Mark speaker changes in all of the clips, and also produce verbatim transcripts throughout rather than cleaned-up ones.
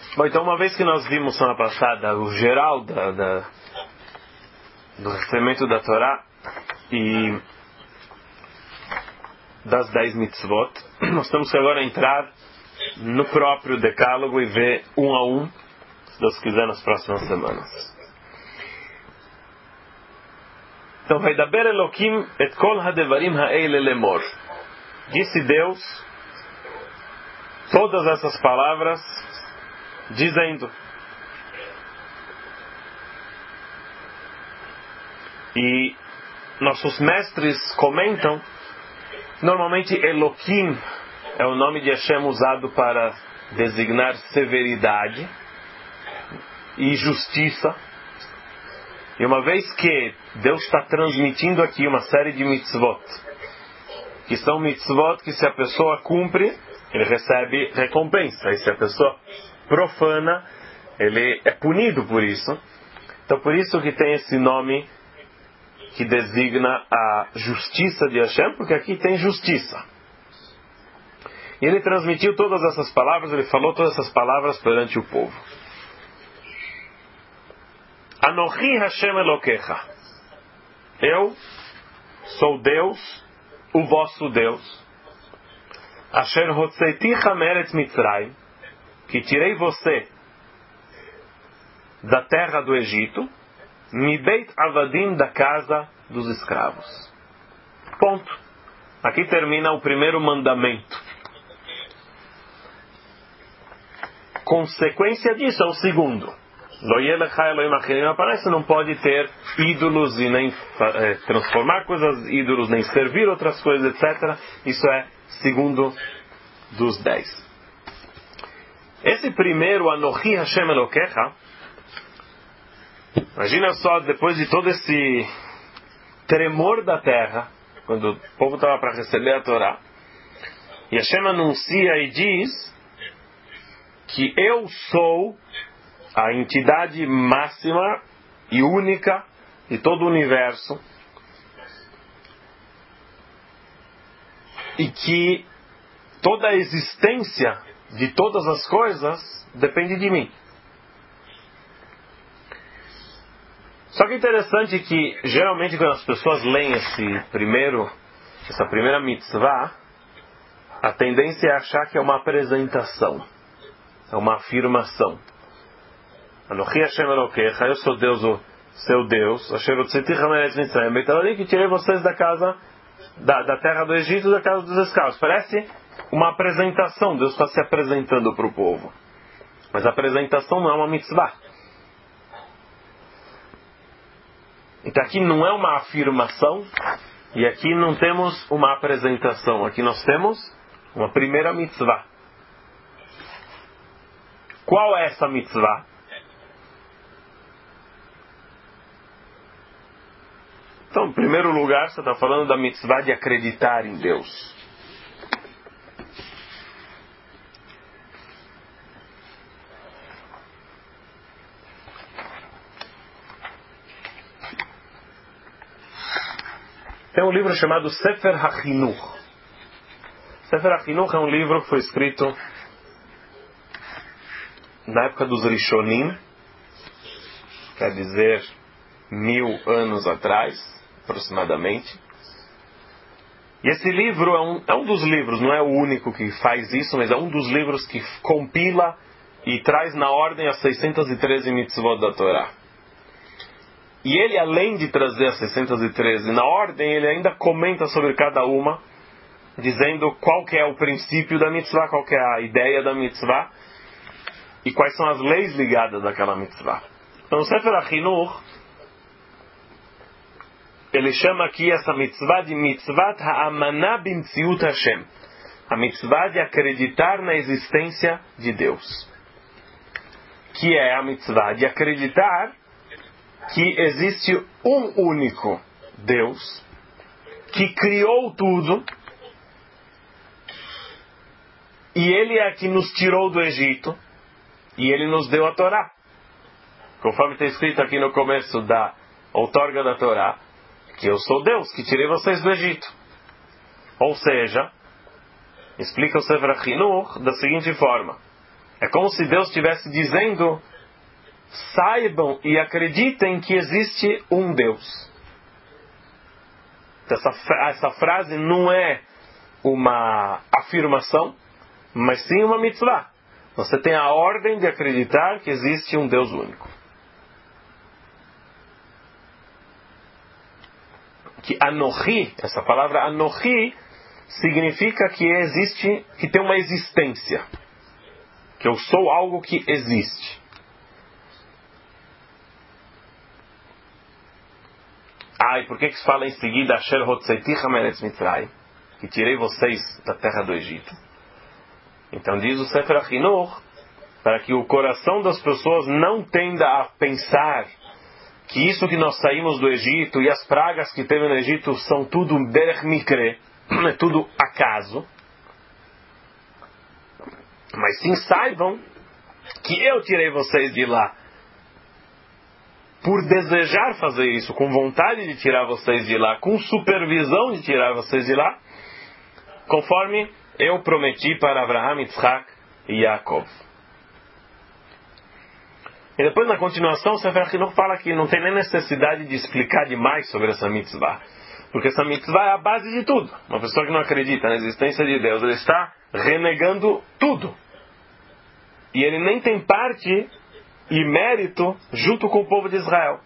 Speaker 1: Bom, então uma vez que nós vimos semana passada o geral da, da, do recebimento da Torá e das dez mitzvot, nós temos que agora entrar no próprio decálogo e ver um a um, se Deus quiser, nas próximas semanas. Então, Vaidaber Elokim et kol hadevarim ha'eile lemor. Disse Deus todas essas palavras, dizendo. E nossos mestres comentam, normalmente Elokim é o nome de Hashem usado para designar severidade e justiça. E uma vez que Deus está transmitindo aqui uma série de mitzvot, que são mitzvot que se a pessoa cumpre, ele recebe recompensa. E se a pessoa profana, ele é punido por isso. Então por isso que tem esse nome que designa a justiça de Hashem, porque aqui tem justiça. E ele transmitiu todas essas palavras, ele falou todas essas palavras perante o povo. Anochi Hashem Elokecha. Eu sou Deus, o vosso Deus. Asher Hotzeiticha Meretz Mitzrayim, que tirei você da terra do Egito, Mibeit Avadim, da casa dos escravos. Ponto. Aqui termina o primeiro mandamento. Consequência disso é o segundo. Você não pode ter ídolos e nem é, transformar coisas em ídolos, nem servir outras coisas, etcétera. Isso é segundo dos dez. Esse primeiro, Anochi Hashem Elokecha, imagina só, depois de todo esse tremor da terra, quando o povo estava para receber a Torá, e Hashem anuncia e diz que eu sou a entidade máxima e única de todo o universo, e que toda a existência de todas as coisas depende de mim. Só que é interessante que geralmente quando as pessoas leem esse primeiro, essa primeira mitzvah, a tendência é achar que é uma apresentação, é uma afirmação. Anochi Hashem Elokecha, eu sou Deus, o seu Deus, Asher Hotzeiticha Meretz Mitzrayim, que tirei vocês da casa, da, da terra do Egito, da casa dos escravos. Parece uma apresentação, Deus está se apresentando para o povo. Mas a apresentação não é uma mitzvah. Então aqui não é uma afirmação, e aqui não temos uma apresentação, aqui nós temos uma primeira mitzvah. Qual é essa mitzvah? Então, em primeiro lugar, você está falando da mitzvah de acreditar em Deus. Tem um livro chamado Sefer HaChinuch. Sefer HaChinuch é um livro que foi escrito na época dos Rishonim, quer dizer, mil anos atrás, aproximadamente. E esse livro é um, é um dos livros, não é o único que faz isso, mas é um dos livros que compila e traz na ordem as seiscentas e treze mitzvot da Torá. E ele, além de trazer as seiscentas e treze na ordem, ele ainda comenta sobre cada uma, dizendo qual que é o princípio da mitzvah, qual que é a ideia da mitzvah, e quais são as leis ligadas àquela mitzvah. Então, o Sefer HaChinuch, ele chama aqui essa mitzvah de mitzvat ha'amanah b'mtziut Hashem, a mitzvah de acreditar na existência de Deus, que é a mitzvah de acreditar que existe um único Deus que criou tudo, e Ele é que nos tirou do Egito e Ele nos deu a Torá, conforme está escrito aqui no começo da outorga da Torá, que eu sou Deus que tirei vocês do Egito. Ou seja, explica o Sefer HaChinuch da seguinte forma: É como se Deus estivesse dizendo: saibam e acreditem que existe um Deus. Essa, essa frase não é uma afirmação, mas sim uma mitzvah. Você tem a ordem de acreditar que existe um Deus único. Que Anohi, essa palavra Anohi, significa que existe, que tem uma existência. Que eu sou algo que existe. Ah, e por que que se fala em seguida Asher Hotzeiti Hameretz Mitzrayim? Que tirei vocês da terra do Egito. Então diz o Sefer HaChinuch, para que o coração das pessoas não tenda a pensar que isso que nós saímos do Egito e as pragas que teve no Egito são tudo derech mikre, é tudo acaso. Mas sim saibam que eu tirei vocês de lá por desejar fazer isso, com vontade de tirar vocês de lá, com supervisão de tirar vocês de lá, conforme eu prometi para Abraham, Yitzhak e Yaakov. E depois, na continuação, o Sefer HaChinuch fala que não tem nem necessidade de explicar demais sobre essa mitzvah. Porque essa mitzvah é a base de tudo. Uma pessoa que não acredita na existência de Deus, ele está renegando tudo. E ele nem tem parte e mérito junto com o povo de Israel.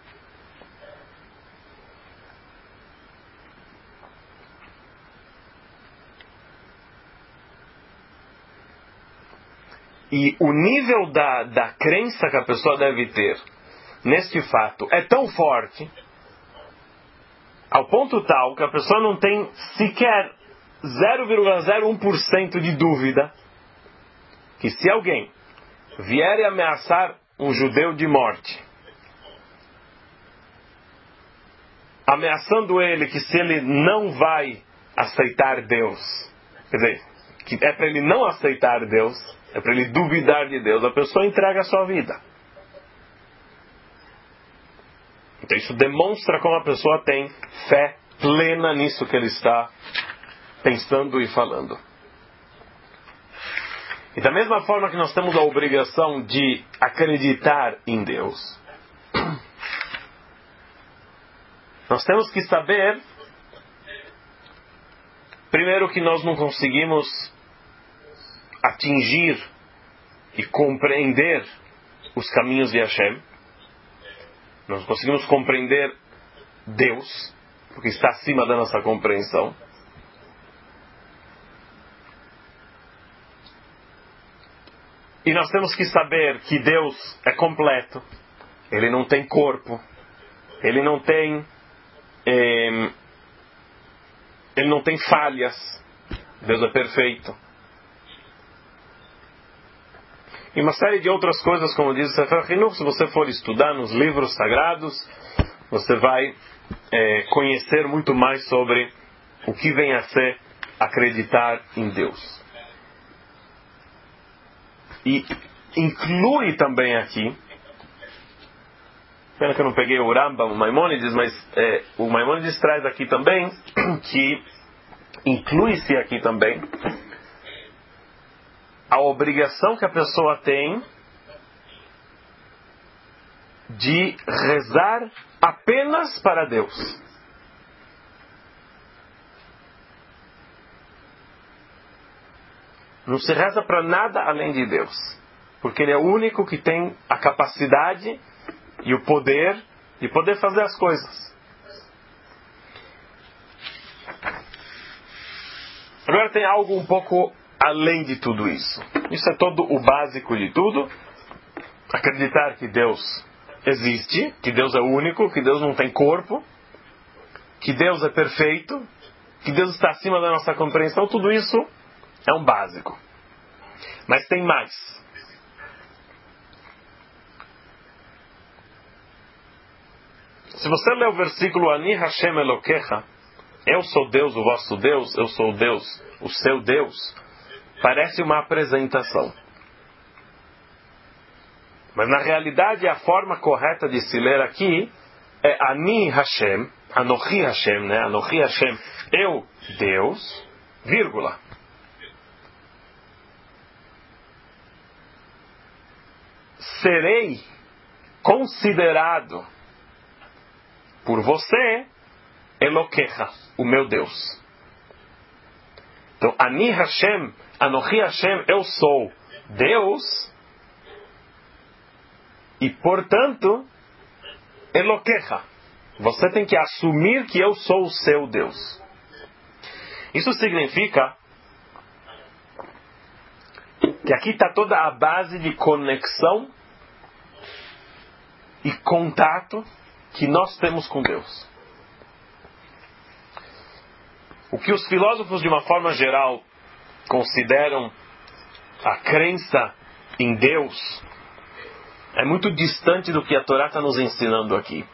Speaker 1: E o nível da, da crença que a pessoa deve ter neste fato é tão forte, ao ponto tal que a pessoa não tem sequer zero vírgula zero um por cento de dúvida que se alguém vier e ameaçar um judeu de morte, ameaçando ele que se ele não vai aceitar Deus, quer dizer, que é para ele não aceitar Deus, é para ele duvidar de Deus, a pessoa entrega a sua vida. Então isso demonstra como a pessoa tem fé plena nisso que ele está pensando e falando. E da mesma forma que nós temos a obrigação de acreditar em Deus, nós temos que saber, primeiro, que nós não conseguimos atingir e compreender os caminhos de Hashem. Nós não conseguimos compreender Deus, porque está acima da nossa compreensão. E nós temos que saber que Deus é completo. Ele não tem corpo. Ele não tem... Eh, ele não tem falhas. Deus é perfeito. E uma série de outras coisas, como diz o Sefer HaChinuch, se você for estudar nos livros sagrados, você vai é, conhecer muito mais sobre o que vem a ser acreditar em Deus. E inclui também aqui, pena que eu não peguei o Rambam, o Maimônides, mas é, o Maimônides traz aqui também, que inclui-se aqui também a obrigação que a pessoa tem de rezar apenas para Deus. Não se reza para nada além de Deus, porque Ele é o único que tem a capacidade e o poder de poder fazer as coisas. Agora tem algo um pouco além de tudo isso. Isso é todo o básico de tudo. Acreditar que Deus existe, que Deus é único, que Deus não tem corpo, que Deus é perfeito, que Deus está acima da nossa compreensão. Tudo isso é um básico. Mas tem mais. Se você ler o versículo Ani Hashem Elokecha, eu sou Deus, o vosso Deus, eu sou Deus, o seu Deus, parece uma apresentação. Mas na realidade a forma correta de se ler aqui é Ani Hashem, Anochi Hashem, né? Anochi Hashem, eu, Deus, vírgula. serei considerado por você Eloquecha, o meu Deus. Então, Ani Hashem, Anochi Hashem, eu sou Deus, e portanto, Eloquecha. Você tem que assumir que eu sou o seu Deus. Isso significa que aqui está toda a base de conexão e contato que nós temos com Deus. O que os filósofos, de uma forma geral, consideram a crença em Deus é muito distante do que a Torá está nos ensinando aqui.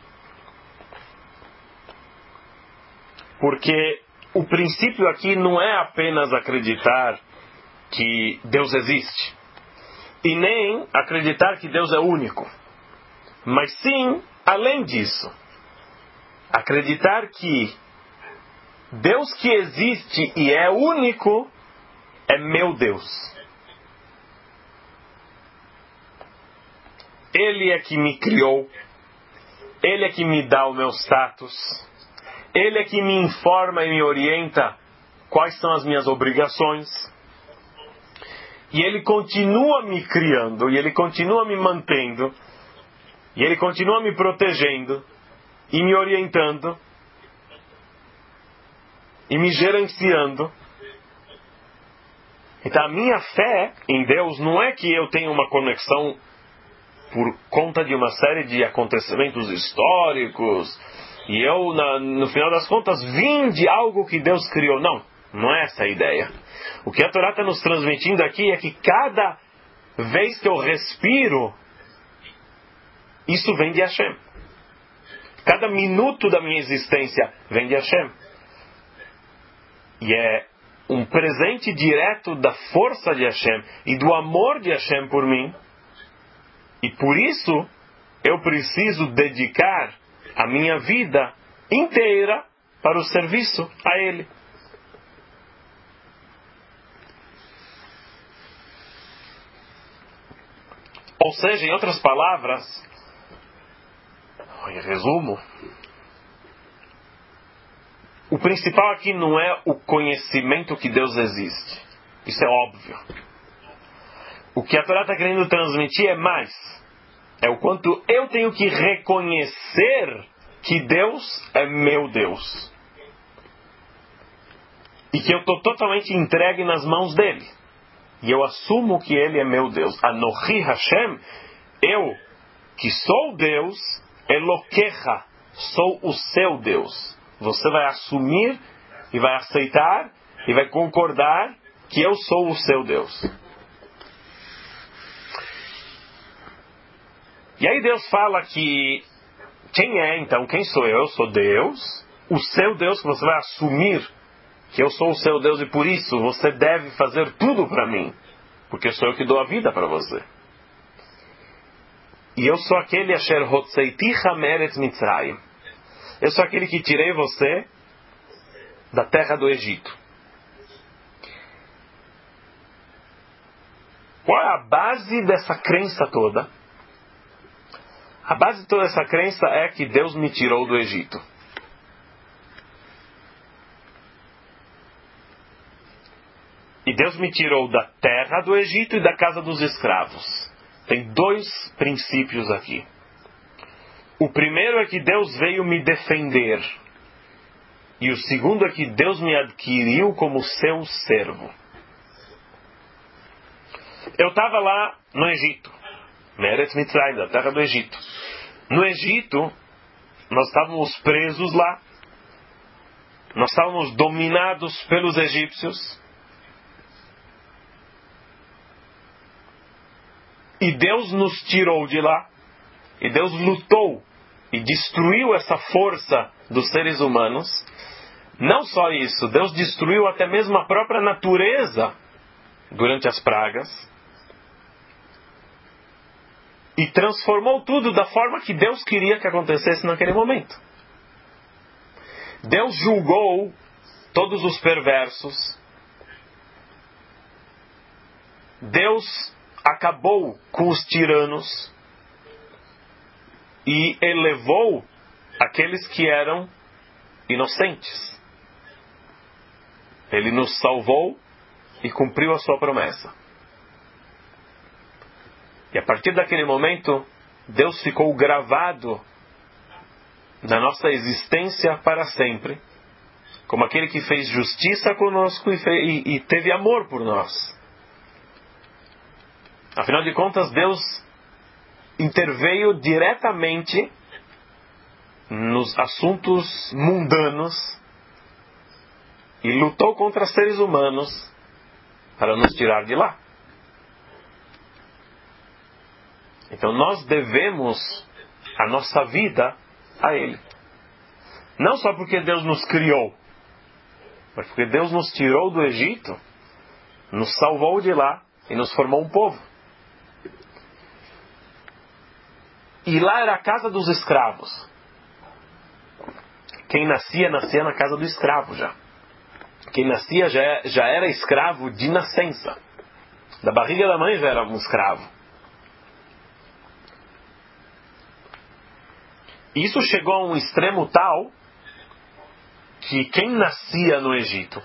Speaker 1: Porque o princípio aqui não é apenas acreditar que Deus existe, e nem acreditar que Deus é único, mas sim, além disso, acreditar que Deus que existe e é único é meu Deus. Ele é que me criou, Ele é que me dá o meu status, Ele é que me informa e me orienta quais são as minhas obrigações. E Ele continua me criando, e Ele continua me mantendo, e Ele continua me protegendo, e me orientando, e me gerenciando. Então a minha fé em Deus não é que eu tenha uma conexão por conta de uma série de acontecimentos históricos, e eu, na, no final das contas, vim de algo que Deus criou. Não, não é essa a ideia. O que a Torá está nos transmitindo aqui é que cada vez que eu respiro, isso vem de Hashem. Cada minuto da minha existência vem de Hashem. E é um presente direto da força de Hashem e do amor de Hashem por mim. E por isso, eu preciso dedicar a minha vida inteira para o serviço a Ele. Ou seja, em outras palavras, em resumo, o principal aqui não é o conhecimento que Deus existe. Isso é óbvio. O que a Torá está querendo transmitir é mais. É o quanto eu tenho que reconhecer que Deus é meu Deus. E que eu estou totalmente entregue nas mãos dele. E eu assumo que ele é meu Deus. Anochi Hashem, eu que sou Deus, Eloquecha, sou o seu Deus. Você vai assumir e vai aceitar e vai concordar que eu sou o seu Deus. E aí Deus fala que quem é então? Quem sou eu? Eu sou Deus, o seu Deus, que você vai assumir que eu sou o seu Deus e por isso você deve fazer tudo para mim, porque sou eu que dou a vida para você. E eu sou aquele Asher Hotzeiticha Meretz Mitzrayim. Eu sou aquele que tirei você da terra do Egito. Qual é a base dessa crença toda? A base de toda essa crença é que Deus me tirou do Egito. E Deus me tirou da terra do Egito e da casa dos escravos. Tem dois princípios aqui. O primeiro é que Deus veio me defender. E o segundo é que Deus me adquiriu como seu servo. Eu estava lá no Egito. Meretz Mitzrayim, da terra do Egito. No Egito, nós estávamos presos lá. Nós estávamos dominados pelos egípcios. E Deus nos tirou de lá. E Deus lutou e destruiu essa força dos seres humanos. Não só isso, Deus destruiu até mesmo a própria natureza durante as pragas. E transformou tudo da forma que Deus queria que acontecesse naquele momento. Deus julgou todos os perversos. Deus acabou com os tiranos e elevou aqueles que eram inocentes. Ele nos salvou e cumpriu a sua promessa. E a partir daquele momento, Deus ficou gravado na nossa existência para sempre, como aquele que fez justiça conosco e, fez, e, e teve amor por nós. Afinal de contas, Deus interveio diretamente nos assuntos mundanos e lutou contra seres humanos para nos tirar de lá. Então nós devemos a nossa vida a Ele. Não só porque Deus nos criou, mas porque Deus nos tirou do Egito, nos salvou de lá e nos formou um povo. E lá era a casa dos escravos. Quem nascia, nascia na casa do escravo já. Quem nascia já, já era escravo de nascença. Da barriga da mãe já era um escravo. Isso chegou a um extremo tal que quem nascia no Egito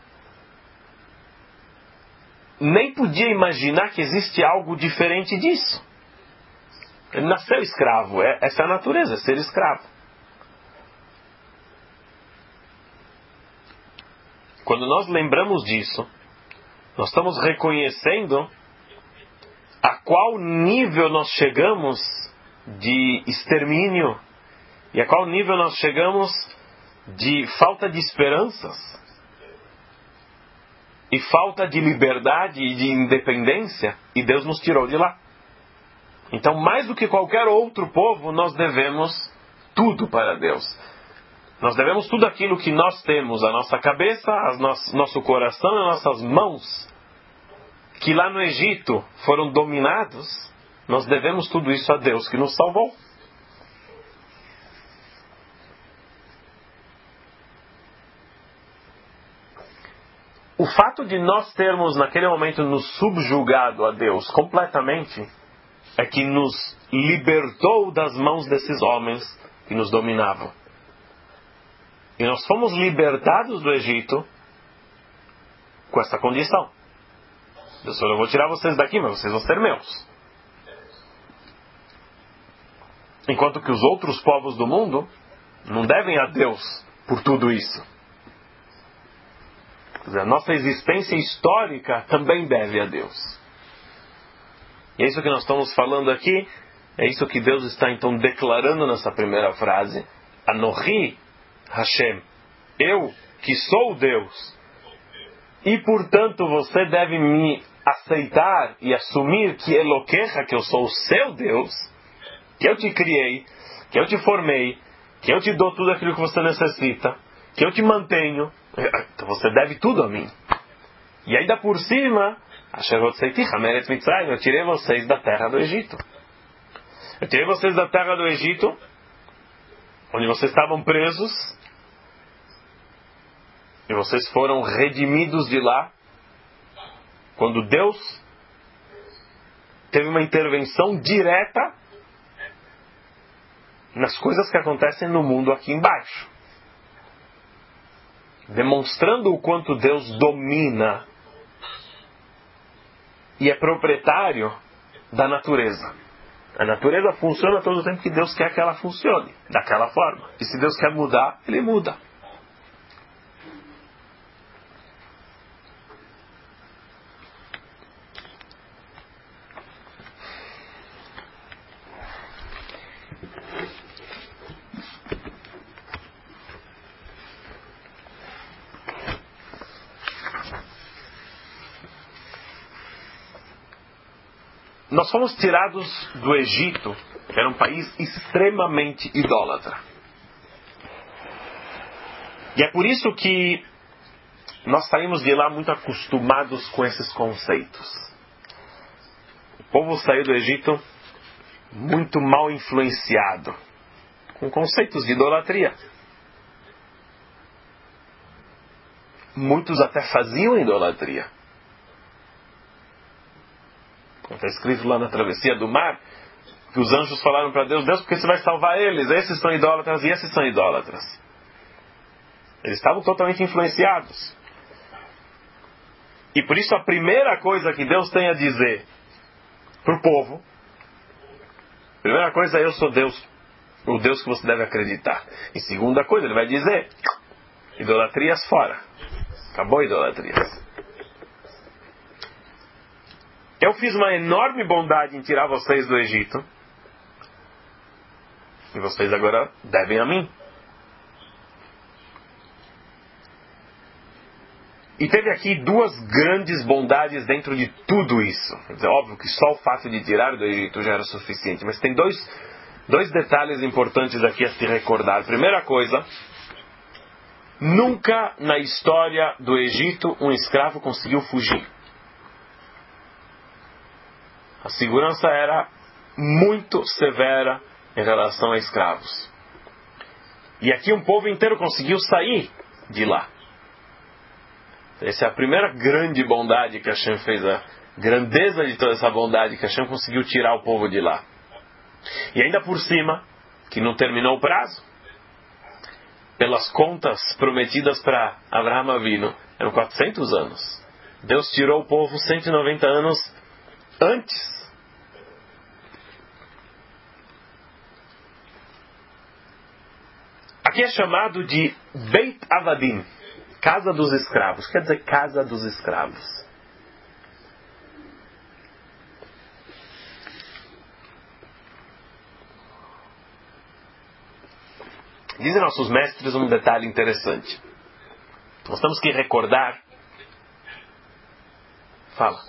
Speaker 1: nem podia imaginar que existe algo diferente disso. Ele nasceu escravo. Essa é a natureza, é ser escravo. Quando nós lembramos disso, nós estamos reconhecendo a qual nível nós chegamos de extermínio e a qual nível nós chegamos de falta de esperanças e falta de liberdade e de independência, e Deus nos tirou de lá. Então, mais do que qualquer outro povo, nós devemos tudo para Deus. Nós devemos tudo aquilo que nós temos, a nossa cabeça, as no- nosso coração e as nossas mãos, que lá no Egito foram dominados. Nós devemos tudo isso a Deus que nos salvou. O fato de nós termos naquele momento nos subjugado a Deus completamente é que nos libertou das mãos desses homens que nos dominavam. E nós fomos libertados do Egito com essa condição. Deus falou, eu vou tirar vocês daqui, mas vocês vão ser meus. Enquanto que os outros povos do mundo não devem a Deus por tudo isso. Quer dizer, a nossa existência histórica também deve a Deus. E é isso que nós estamos falando aqui. É isso que Deus está então declarando nessa primeira frase. Anohi Hashem. Eu que sou Deus. E portanto você deve me aceitar e assumir que Eloquecha, que eu sou o seu Deus, que eu te criei, que eu te formei, que eu te dou tudo aquilo que você necessita, que eu te mantenho. Então você deve tudo a mim. E ainda por cima, eu tirei vocês da terra do Egito. Eu tirei vocês da terra do Egito, onde vocês estavam presos, e vocês foram redimidos de lá, quando Deus teve uma intervenção direta nas coisas que acontecem no mundo aqui embaixo, demonstrando o quanto Deus domina e é proprietário da natureza. A natureza funciona todo o tempo que Deus quer que ela funcione, daquela forma. E se Deus quer mudar, Ele muda. Nós fomos tirados do Egito, que era um país extremamente idólatra. E é por isso que nós saímos de lá muito acostumados com esses conceitos. O povo saiu do Egito muito mal influenciado, com conceitos de idolatria. Muitos até faziam idolatria. Está escrito lá na travessia do mar, que os anjos falaram para Deus, Deus, porque você vai salvar eles? Esses são idólatras e esses são idólatras. Eles estavam totalmente influenciados. E por isso a primeira coisa que Deus tem a dizer para o povo, a primeira coisa é: eu sou Deus, o Deus que você deve acreditar. E segunda coisa, ele vai dizer: idolatrias fora. Acabou idolatrias. Eu fiz uma enorme bondade em tirar vocês do Egito. E vocês agora devem a mim. E teve aqui duas grandes bondades dentro de tudo isso. Quer dizer, óbvio que só o fato de tirar do Egito já era suficiente. Mas tem dois, dois detalhes importantes aqui a se recordar. Primeira coisa: nunca na história do Egito um escravo conseguiu fugir. A segurança era muito severa em relação a escravos. E aqui um povo inteiro conseguiu sair de lá. Essa é a primeira grande bondade que Hashem fez, a grandeza de toda essa bondade, que Hashem conseguiu tirar o povo de lá. E ainda por cima, que não terminou o prazo, pelas contas prometidas para Abraham Avinu, eram quatrocentos anos. Deus tirou o povo cento e noventa anos antes. Aqui é chamado de Beit Avadim, casa dos escravos. Quer dizer, casa dos escravos. Dizem nossos mestres um detalhe interessante. Nós temos que recordar. Fala.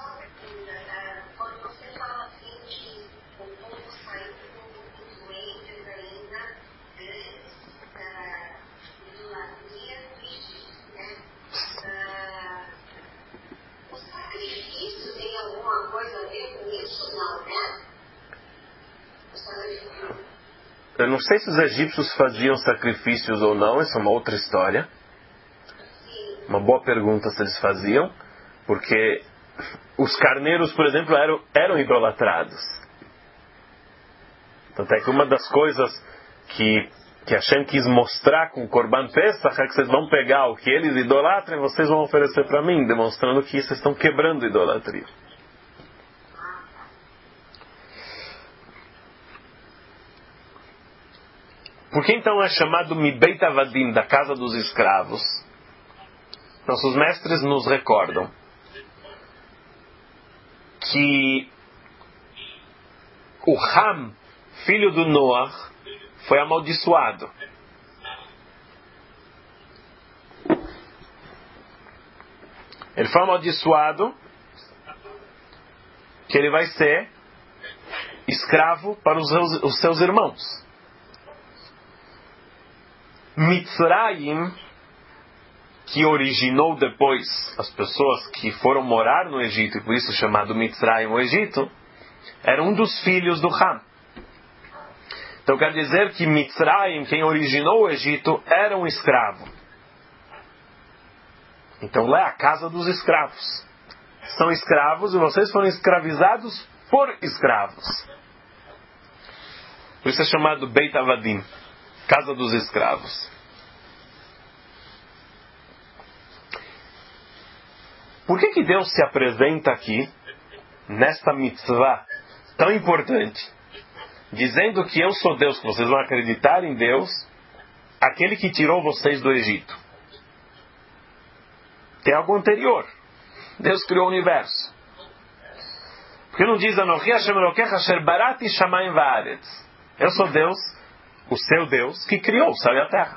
Speaker 1: Eu não sei se os egípcios faziam sacrifícios ou não, isso é uma outra história. Uma boa pergunta se eles faziam, porque os carneiros, por exemplo, eram, eram idolatrados. Tanto é que uma das coisas que, que Hashem quis mostrar com o Corban Pesach é que vocês vão pegar o que eles idolatram e vocês vão oferecer para mim, demonstrando que vocês estão quebrando a idolatria. Por que então é chamado Mibeit Avadim, da casa dos escravos? Nossos mestres nos recordam que o Ham, filho do Noah, foi amaldiçoado. Ele foi amaldiçoado que ele vai ser escravo para os seus, os seus irmãos. Mitzrayim, que originou depois as pessoas que foram morar no Egito, e por isso chamado Mitzrayim, o Egito, era um dos filhos do Ham. Então quer dizer que Mitzrayim, quem originou o Egito, era um escravo. Então lá é a casa dos escravos. São escravos e vocês foram escravizados por escravos. Por isso é chamado Beit Avadim, casa dos escravos. Por que que Deus se apresenta aqui, nesta mitzvah tão importante, dizendo que eu sou Deus, que vocês vão acreditar em Deus, aquele que tirou vocês do Egito? Tem algo anterior. Deus criou o universo. Porque não diz Anochi Hashem Elokecha Asher Barati Shamayim Va'aretz? Eu sou Deus, o seu Deus, que criou o céu e a terra.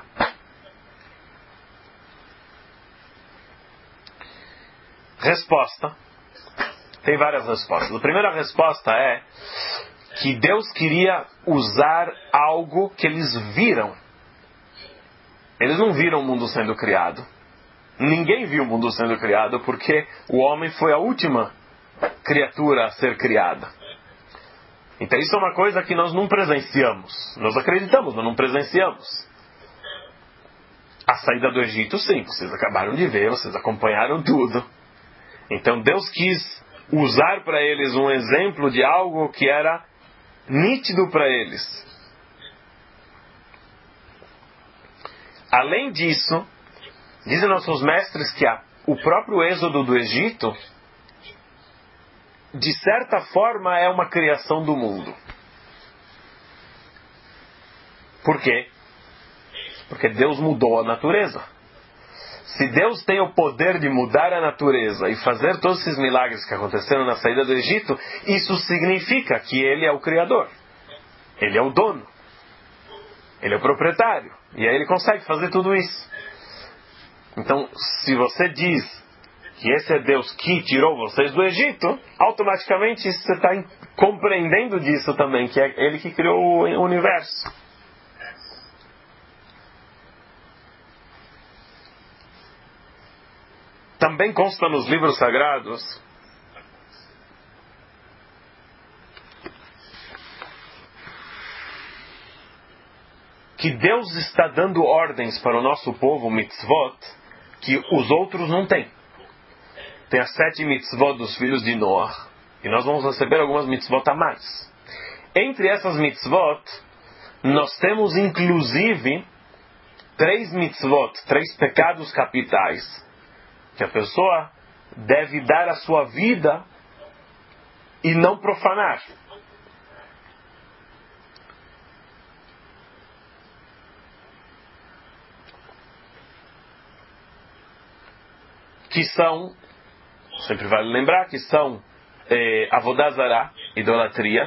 Speaker 1: Resposta. Tem várias respostas. A primeira resposta é que Deus queria usar algo que eles viram. Eles não viram o mundo sendo criado. Ninguém viu o mundo sendo criado, porque o homem foi a última criatura a ser criada. Então isso é uma coisa que nós não presenciamos. Nós acreditamos, mas não presenciamos. A saída do Egito, sim, vocês acabaram de ver, vocês acompanharam tudo. Então Deus quis usar para eles um exemplo de algo que era nítido para eles. Além disso, dizem nossos mestres que a, o próprio êxodo do Egito, de certa forma, é uma criação do mundo. Por quê? Porque Deus mudou a natureza. Se Deus tem o poder de mudar a natureza e fazer todos esses milagres que aconteceram na saída do Egito, isso significa que Ele é o Criador. Ele é o dono. Ele é o proprietário. E aí Ele consegue fazer tudo isso. Então, se você diz que esse é Deus que tirou vocês do Egito, automaticamente você está compreendendo disso também, que é Ele que criou o universo. Também consta nos livros sagrados que Deus está dando ordens para o nosso povo, mitzvot, que os outros não têm. Tem as sete mitzvot dos filhos de Noah, e nós vamos receber algumas mitzvot a mais. Entre essas mitzvot, nós temos inclusive três mitzvot, três pecados capitais, que a pessoa deve dar a sua vida e não profanar. Que são, sempre vale lembrar, que são eh, Avodah Zará, idolatria,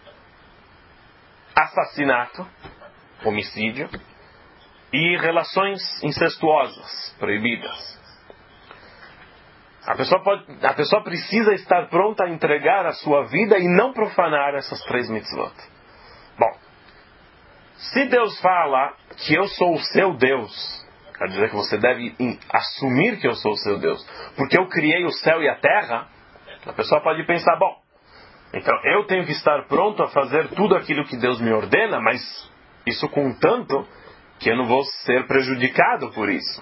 Speaker 1: assassinato, homicídio, e relações incestuosas, proibidas. A pessoa, pode, a pessoa precisa estar pronta a entregar a sua vida e não profanar essas três mitzvot. Bom, se Deus fala que eu sou o seu Deus, quer dizer que você deve assumir que eu sou o seu Deus, porque eu criei o céu e a terra, a pessoa pode pensar, bom, então eu tenho que estar pronto a fazer tudo aquilo que Deus me ordena, mas isso contanto que eu não vou ser prejudicado por isso.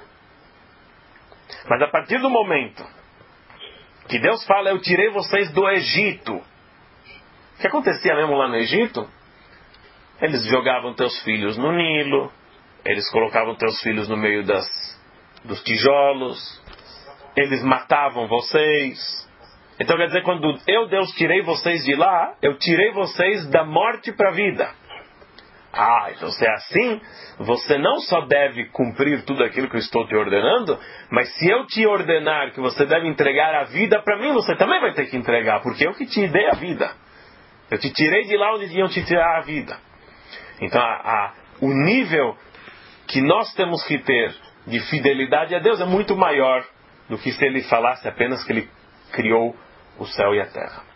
Speaker 1: Mas a partir do momento que Deus fala, eu tirei vocês do Egito, o que acontecia mesmo lá no Egito? Eles jogavam teus filhos no Nilo, eles colocavam teus filhos no meio das, dos tijolos, eles matavam vocês. Então quer dizer, quando eu, Deus, tirei vocês de lá, eu tirei vocês da morte para a vida. Ah, então se é assim, você não só deve cumprir tudo aquilo que eu estou te ordenando, mas se eu te ordenar que você deve entregar a vida para mim, você também vai ter que entregar, porque eu que te dei a vida. Eu te tirei de lá onde iam te tirar a vida. Então a, a, o nível que nós temos que ter de fidelidade a Deus é muito maior do que se Ele falasse apenas que Ele criou o céu e a terra.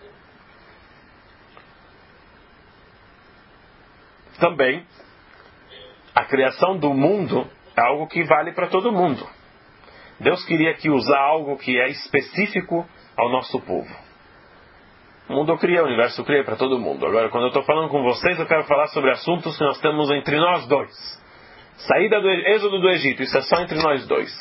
Speaker 1: Também, a criação do mundo é algo que vale para todo mundo. Deus queria que usar algo que é específico ao nosso povo. O mundo cria, o universo cria para todo mundo. Agora, quando eu estou falando com vocês, eu quero falar sobre assuntos que nós temos entre nós dois. Saída do êxodo do Egito, isso é só entre nós dois.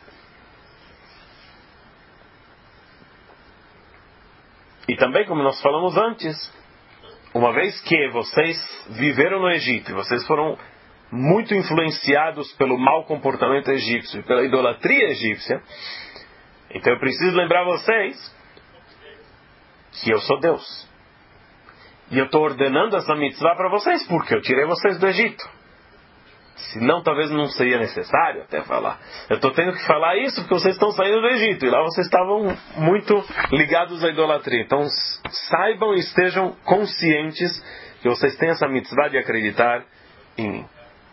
Speaker 1: E também, como nós falamos antes, uma vez que vocês viveram no Egito e vocês foram muito influenciados pelo mau comportamento egípcio e pela idolatria egípcia, então eu preciso lembrar vocês que eu sou Deus. E eu estou ordenando essa mitzvah para vocês porque eu tirei vocês do Egito. Senão talvez não seria necessário até falar. Eu estou tendo que falar isso porque vocês estão saindo do Egito. E lá vocês estavam muito ligados à idolatria. Então saibam e estejam conscientes que vocês têm essa mitzvah de acreditar em mim.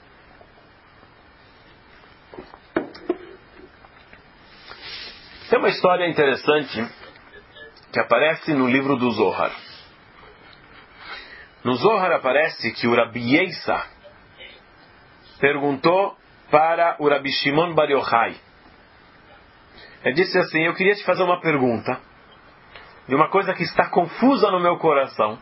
Speaker 1: Tem uma história interessante que aparece no livro do Zohar. No Zohar aparece que o Rabi Yeisa perguntou para o Rabi Shimon Bar Yochai. Ele disse assim, eu queria te fazer uma pergunta de uma coisa que está confusa no meu coração,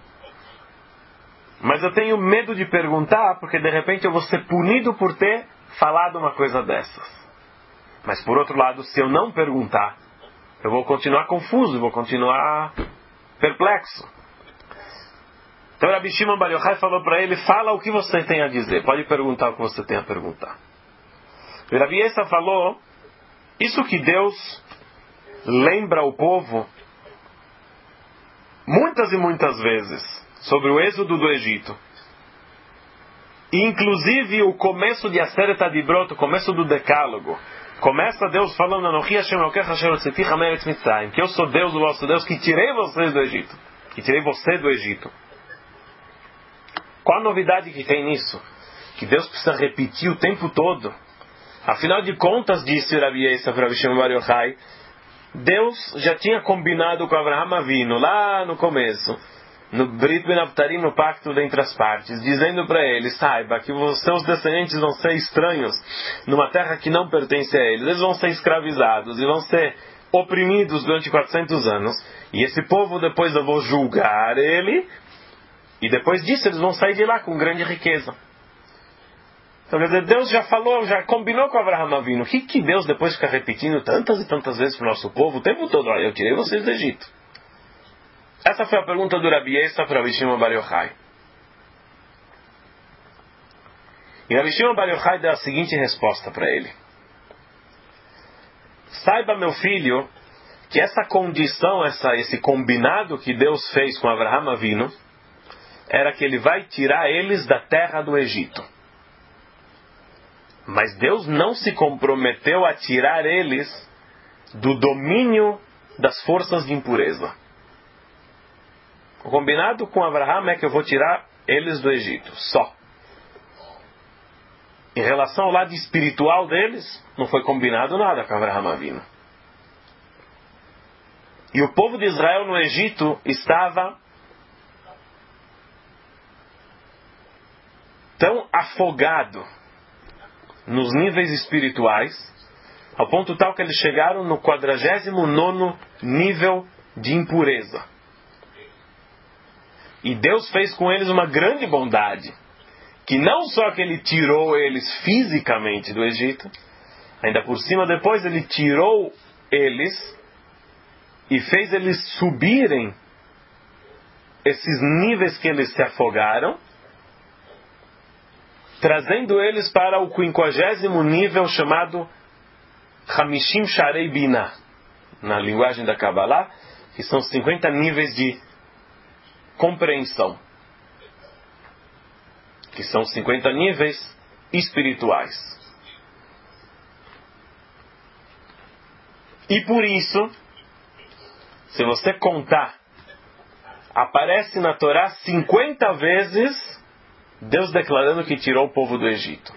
Speaker 1: mas eu tenho medo de perguntar porque de repente eu vou ser punido por ter falado uma coisa dessas. Mas por outro lado, se eu não perguntar, eu vou continuar confuso, vou continuar perplexo. Então Rabi Shimon Bar Yochai falou para ele, fala o que você tem a dizer, pode perguntar o que você tem a perguntar. E Rabi Yessa falou, isso que Deus lembra o povo muitas e muitas vezes sobre o êxodo do Egito, e inclusive o começo de Aseret Adibrot, o começo do Decálogo, começa Deus falando, Anochi Hashem Elokecha asher hotzeitichem me'eretz Mitzrayim, que eu sou Deus, o vosso Deus, que tirei vocês do Egito, que tirei você do Egito. Qual a novidade que tem nisso? Que Deus precisa repetir o tempo todo. Afinal de contas, disse Rabi Yessa para Rabi Shimon Bar Yochai, Deus já tinha combinado com Avraham Avinu, lá no começo, no Brit Ben Avtarim, no pacto dentre as partes, dizendo para ele, saiba que os seus descendentes vão ser estranhos numa terra que não pertence a eles, eles vão ser escravizados e vão ser oprimidos durante quatrocentos anos, e esse povo depois eu vou julgar ele, e depois disso eles vão sair de lá com grande riqueza. Então, quer dizer, Deus já falou, já combinou com Avraham Avinu. O que, que Deus depois fica repetindo tantas e tantas vezes para o nosso povo o tempo todo? Olha, eu tirei vocês do Egito. Essa foi a pergunta do Rabi Yessa para Rabi Shimon Bar Yochai. E Rabi Shimon Bar Yochai deu a seguinte resposta para ele. Saiba, meu filho, que essa condição, essa, esse combinado que Deus fez com Avraham Avinu, era que ele vai tirar eles da terra do Egito. Mas Deus não se comprometeu a tirar eles do domínio das forças de impureza. O combinado com Avraham é que eu vou tirar eles do Egito, só. Em relação ao lado espiritual deles, não foi combinado nada com Avraham Avinu. E o povo de Israel no Egito estava tão afogado nos níveis espirituais, ao ponto tal que eles chegaram no quadragésimo nono nível de impureza. E Deus fez com eles uma grande bondade, que não só que Ele tirou eles fisicamente do Egito, ainda por cima depois Ele tirou eles e fez eles subirem esses níveis que eles se afogaram, trazendo eles para o quinquagésimo nível chamado Hamishim Sharei Binah, na linguagem da Kabbalah, que são cinquenta níveis de compreensão, que são cinquenta níveis espirituais. E por isso, se você contar, aparece na Torá cinquenta vezes Deus declarando que tirou o povo do Egito.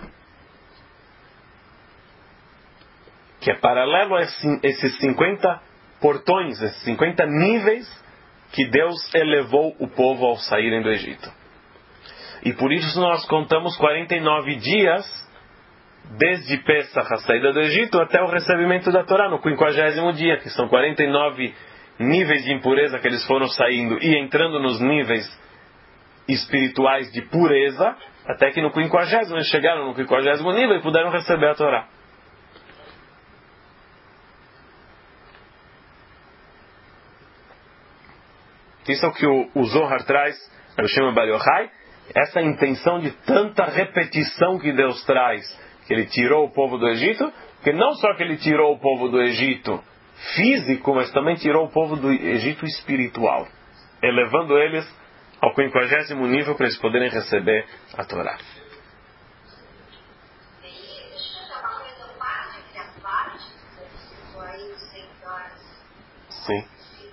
Speaker 1: Que é paralelo a esses cinquenta portões, esses cinquenta níveis que Deus elevou o povo ao saírem do Egito. E por isso nós contamos quarenta e nove dias, desde Pesach, a saída do Egito, até o recebimento da Torá, no quinquagésimo dia, que são quarenta e nove níveis de impureza que eles foram saindo e entrando nos níveis espirituais de pureza, até que no quinquagésimo eles chegaram no quinquagésimo nível e puderam receber a Torá. Isso é o que o, o Zohar traz, o Shimon Bar Yochai, essa intenção de tanta repetição que Deus traz, que Ele tirou o povo do Egito, que não só que Ele tirou o povo do Egito físico, mas também tirou o povo do Egito espiritual, elevando eles ao quinquagésimo nível para eles poderem receber a Torá. Sim.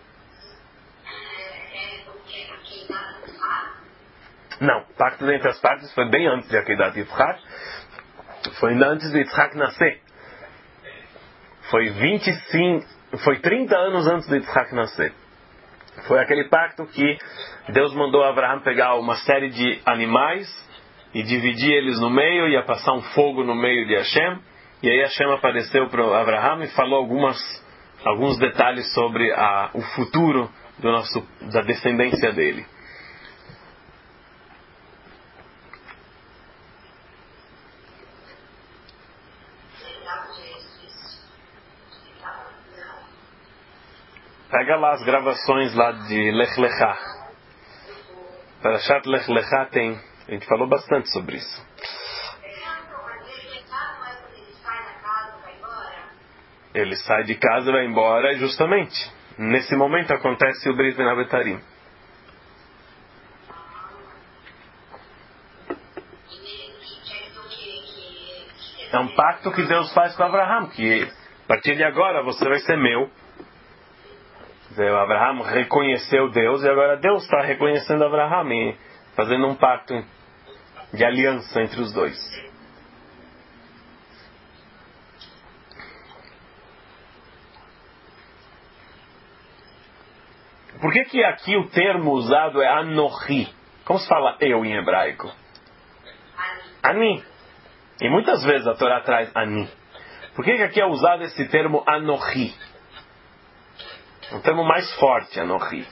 Speaker 1: Não, o pacto entre as partes foi bem antes de Akedat Yitzhak. Foi ainda antes de Yitzhak nascer. Foi vinte e cinco, foi trinta anos antes de Yitzhak nascer. Foi aquele pacto que Deus mandou Avraham pegar uma série de animais e dividir eles no meio, ia passar um fogo no meio de Hashem, e aí Hashem apareceu para Avraham e falou algumas, alguns detalhes sobre a, o futuro do nosso, da descendência dele. Pega lá as gravações lá de Lech Lechá. Parashat Lech Lechá tem... A gente falou bastante sobre isso. Ele sai de casa e vai embora, e justamente nesse momento acontece o Brit Ben Abetarim. É um pacto que Deus faz com Abraham, que a partir de agora você vai ser meu. O Abraham reconheceu Deus e agora Deus está reconhecendo Abraham e fazendo um pacto de aliança entre os dois. Por que que aqui o termo usado é Anochi? Como se fala eu em hebraico? Ani. E muitas vezes a Torá traz Ani. Por que que aqui é usado esse termo Anochi? Um termo mais forte, Anochi.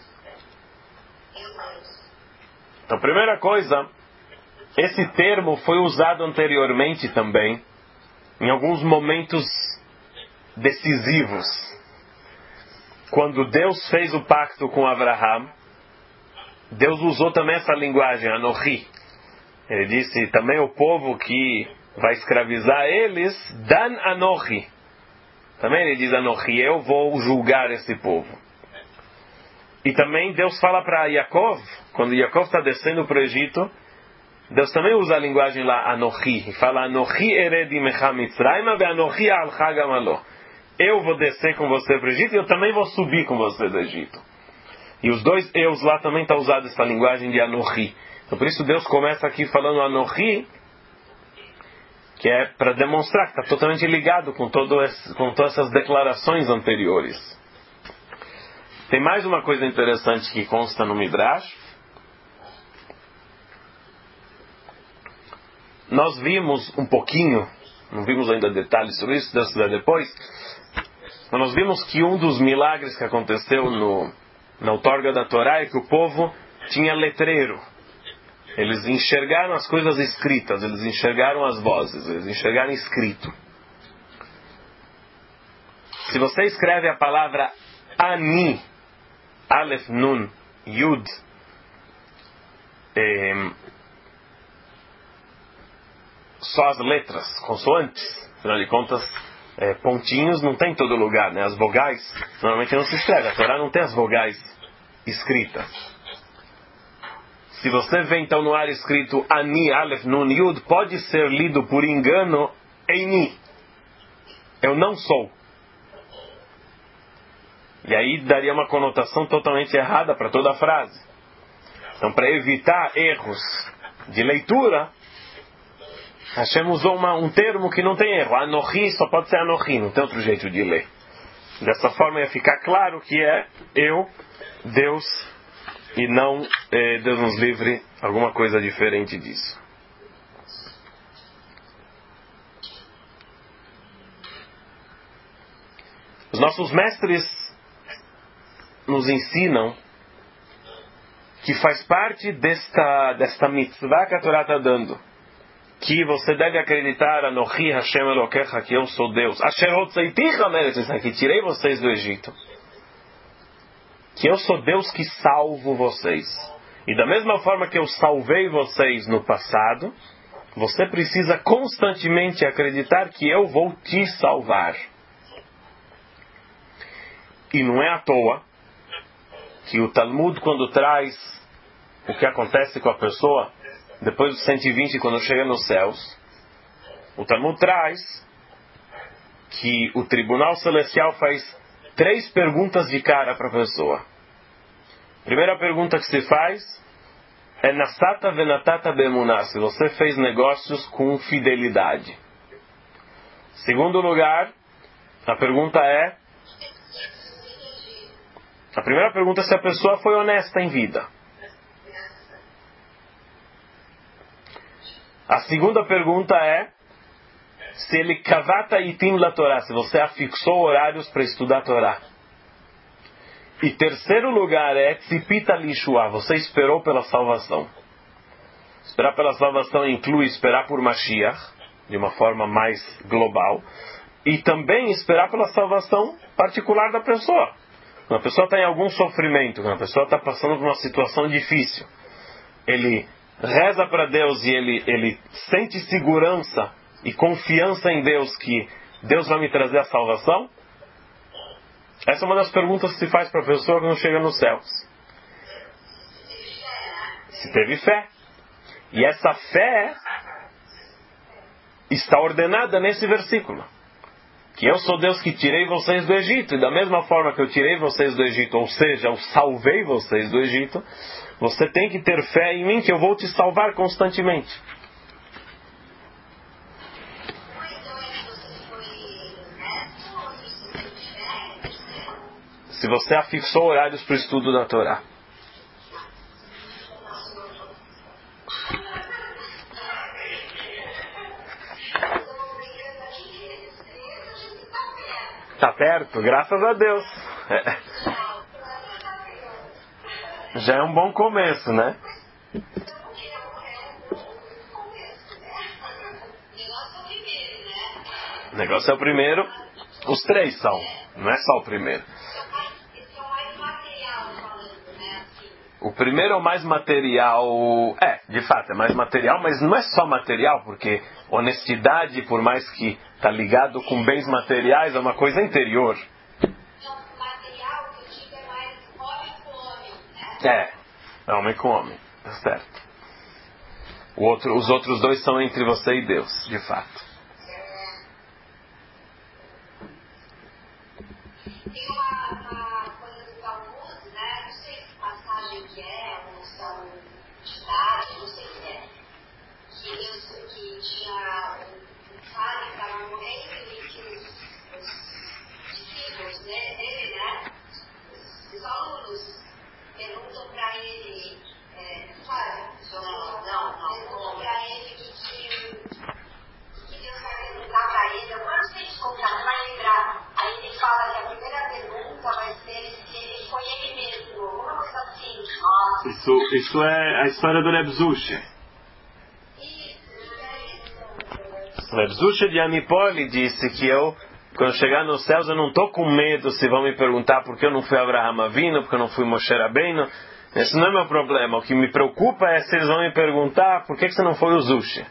Speaker 1: Então, primeira coisa, esse termo foi usado anteriormente também, em alguns momentos decisivos. Quando Deus fez o pacto com Abraham, Deus usou também essa linguagem, Anochi. Ele disse também o povo que vai escravizar eles, Dan Anochi. Também ele diz Anochi, eu vou julgar esse povo. E também Deus fala para Yaakov, quando Yaakov está descendo para o Egito, Deus também usa a linguagem lá, Anochi. E fala, Anochi eredi mecha mitzrayma ve Anochi alcha gamalo. Eu vou descer com você para o Egito e eu também vou subir com você do Egito. E os dois eus lá também está usada essa linguagem de Anochi. Então por isso Deus começa aqui falando Anochi, que é para demonstrar que está totalmente ligado com, todo esse, com todas essas declarações anteriores. Tem mais uma coisa interessante que consta no Midrash. Nós vimos um pouquinho, não vimos ainda detalhes sobre isso, Deus quiser depois, mas nós vimos que um dos milagres que aconteceu no, na outorga da Torá é que o povo tinha letreiro. Eles enxergaram as coisas escritas, eles enxergaram as vozes, eles enxergaram escrito. Se você escreve a palavra Ani, Aleph, Nun, Yud, eh, só as letras, consoantes, afinal de contas, eh, pontinhos não tem em todo lugar, né? As vogais normalmente não se escreve, a Torá não tem as vogais escritas. Se você vê então no ar escrito Ani, Aleph, Nun, Yud, pode ser lido por engano Eini. Eu não sou. E aí daria uma conotação totalmente errada para toda a frase. Então, para evitar erros de leitura, Hashem usou uma, um termo que não tem erro. Anochi só pode ser Anochi, não tem outro jeito de ler. Dessa forma ia ficar claro que é eu, Deus, e não, eh, Deus nos livre, alguma coisa diferente disso. Os nossos mestres nos ensinam que faz parte desta, desta mitzvah que a Torá está dando, que você deve acreditar, Anochi Hashem Elokecha, que eu sou Deus, Asher Hotzeiticha Meretz Israel, que tirei vocês do Egito, que eu sou Deus que salvo vocês. E da mesma forma que eu salvei vocês no passado, você precisa constantemente acreditar que eu vou te salvar. E não é à toa que o Talmud, quando traz o que acontece com a pessoa, depois dos cento e vinte, quando chega nos céus, o Talmud traz que o Tribunal Celestial faz três perguntas de cara para a pessoa. Primeira pergunta que se faz é Nasata venatata bemuná, se você fez negócios com fidelidade. Segundo lugar, a pergunta é a primeira pergunta é se a pessoa foi honesta em vida. A segunda pergunta é se ele kavata itim la Torá, se você afixou horários para estudar a Torá. E terceiro lugar é tzipita lishua, você esperou pela salvação. Esperar pela salvação inclui esperar por Mashiach, de uma forma mais global, e também esperar pela salvação particular da pessoa. Quando a pessoa está em algum sofrimento, quando a pessoa está passando por uma situação difícil, ele reza para Deus e ele, ele sente segurança e confiança em Deus que Deus vai me trazer a salvação? Essa é uma das perguntas que se faz para a pessoa que não chega nos céus. Se teve fé. E essa fé está ordenada nesse versículo. Que eu sou Deus que tirei vocês do Egito. E da mesma forma que eu tirei vocês do Egito, ou seja, eu salvei vocês do Egito, você tem que ter fé em mim que eu vou te salvar constantemente. Se você afixou horários para o estudo da Torá. Está perto, graças a Deus. É. Já é um bom começo, né? O negócio é o primeiro. Os três são, não é só o primeiro. O primeiro é o mais material. É, de fato, é mais material, mas não é só material, porque honestidade, por mais que está ligado com bens materiais, é uma coisa interior.
Speaker 2: Não, material que eu digo é mais homem com homem, né?
Speaker 1: É, homem com homem, tá certo. O outro, os outros dois são entre você e Deus, de fato.
Speaker 2: Tem uma, uma coisa do Talmud, né? Não sei que passagem que é, ou são entidades, não sei o que é. Que Deus que tinha um sábio que estava morrendo e que os, os discípulos né, dele, né? Os, os alunos perguntam para ele, é, sabe? Não, não, não. Perguntam para ele que, que, que Deus vai perguntar para ele. Eu não sei te contar, não vai lembrar. Aí ele fala que a primeira pergunta vai ser se ele foi ele mesmo, alguma coisa assim. Nossa.
Speaker 1: Isso, isso é a história do Reb Zusha. O Reb Zusha de Anipoli disse que eu, quando chegar nos céus, eu não estou com medo se vão me perguntar por que eu não fui Abraham Avinu, porque eu não fui Moshe Rabbeinu. Esse não é meu problema. O que me preocupa é se eles vão me perguntar por que você não foi o Zusha.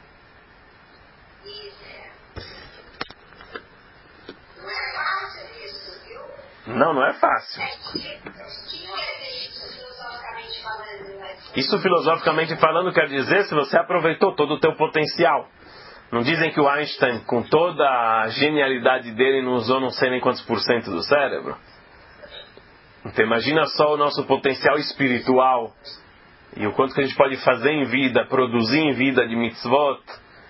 Speaker 1: Não, não é fácil. Isso filosoficamente falando quer dizer se você aproveitou todo o teu potencial. Não dizem que o Einstein, com toda a genialidade dele, não usou não sei nem quantos por cento do cérebro? Então imagina só o nosso potencial espiritual e o quanto que a gente pode fazer em vida, produzir em vida de mitzvot.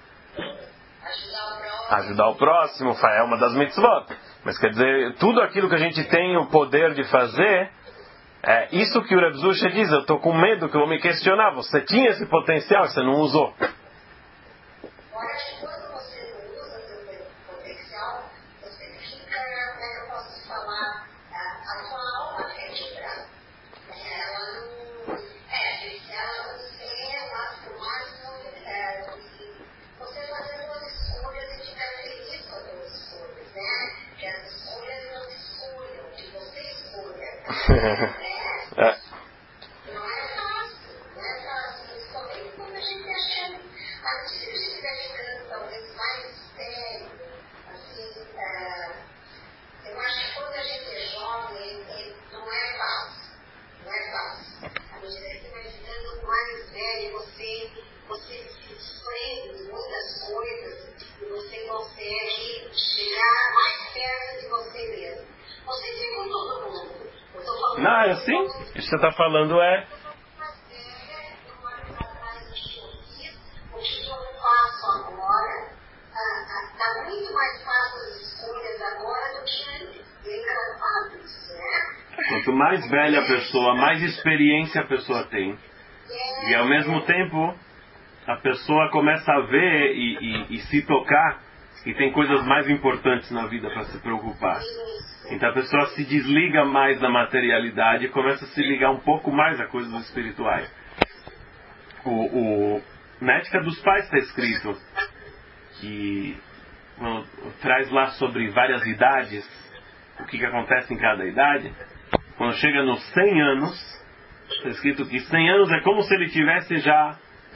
Speaker 1: Ajudar o próximo é uma das mitzvot. Mas quer dizer, tudo aquilo que a gente tem o poder de fazer, é isso que o Reb Zusha diz. Eu estou com medo que eu vou me questionar. Você tinha esse potencial, você não usou.
Speaker 2: Quando você não usa seu potencial, você fica, como é que eu posso falar, a sua alma quebra. Ela não. É, ela não ser mais por mais não libera. Você fazendo umas escolhas e estiver feliz com as suas escolhas, né? Que as escolhas não escolham, que você escolha.
Speaker 1: É.
Speaker 2: Não é fácil, não é fácil. Principalmente quando a gente acha. A notícia estiver ficando talvez mais sério, assim, é, eu acho que quando a gente é jovem, é, não é fácil, não é fácil. À medida que você vai ficando mais velho, você, você se desprende de muitas coisas e você consegue chegar mais perto de você mesmo. Você vê com todo mundo. Eu tô falando
Speaker 1: não, é assim? Isso que você está falando é...
Speaker 2: O que eu faço agora está muito mais fácil as escolhas agora do que antes. É engraçado isso, né?
Speaker 1: Quanto mais velha a pessoa, mais experiência a pessoa tem. E ao mesmo tempo, a pessoa começa a ver e, e, e se tocar que tem coisas mais importantes na vida para se preocupar. Então a pessoa se desliga mais da materialidade e começa a se ligar um pouco mais a coisas espirituais. O... o Na Ética dos Pais está escrito que bom, traz lá sobre várias idades, o que, que acontece em cada idade. quando chega nos cem anos, está escrito que cem anos é como se ele tivesse já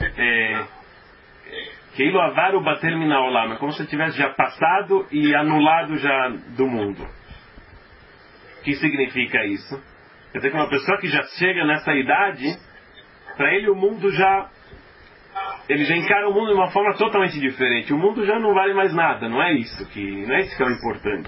Speaker 1: Keilo Avaru Bater Min Haolam, é como se ele tivesse já passado e anulado já do mundo. O que significa isso? Quer dizer que uma pessoa que já chega nessa idade, para ele o mundo já, ele já encara o mundo de uma forma totalmente diferente. O mundo já não vale mais nada, não é isso que, não é isso que é o importante.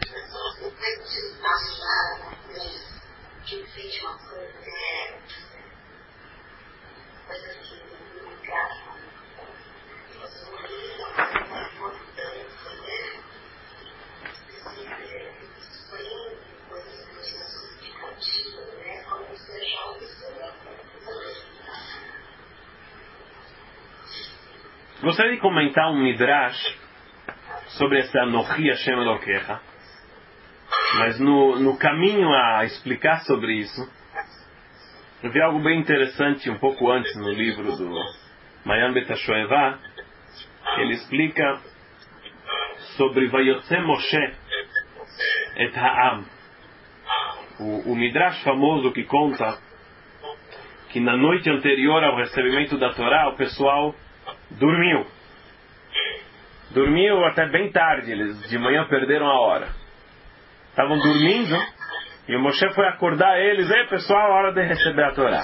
Speaker 1: Gostaria de comentar um midrash sobre essa Anochi Hashem Elokecha, mas no, no caminho a explicar sobre isso, eu vi algo bem interessante um pouco antes no livro do Mayan Bet HaShoevah. Ele explica sobre Vayotze Moshe et Ha'am, o, o midrash famoso que conta que na noite anterior ao recebimento da Torá o pessoal dormiu. Dormiu até bem tarde, eles de manhã perderam a hora. Estavam dormindo e o Moshe foi acordar eles: ei pessoal, hora de receber a Torá.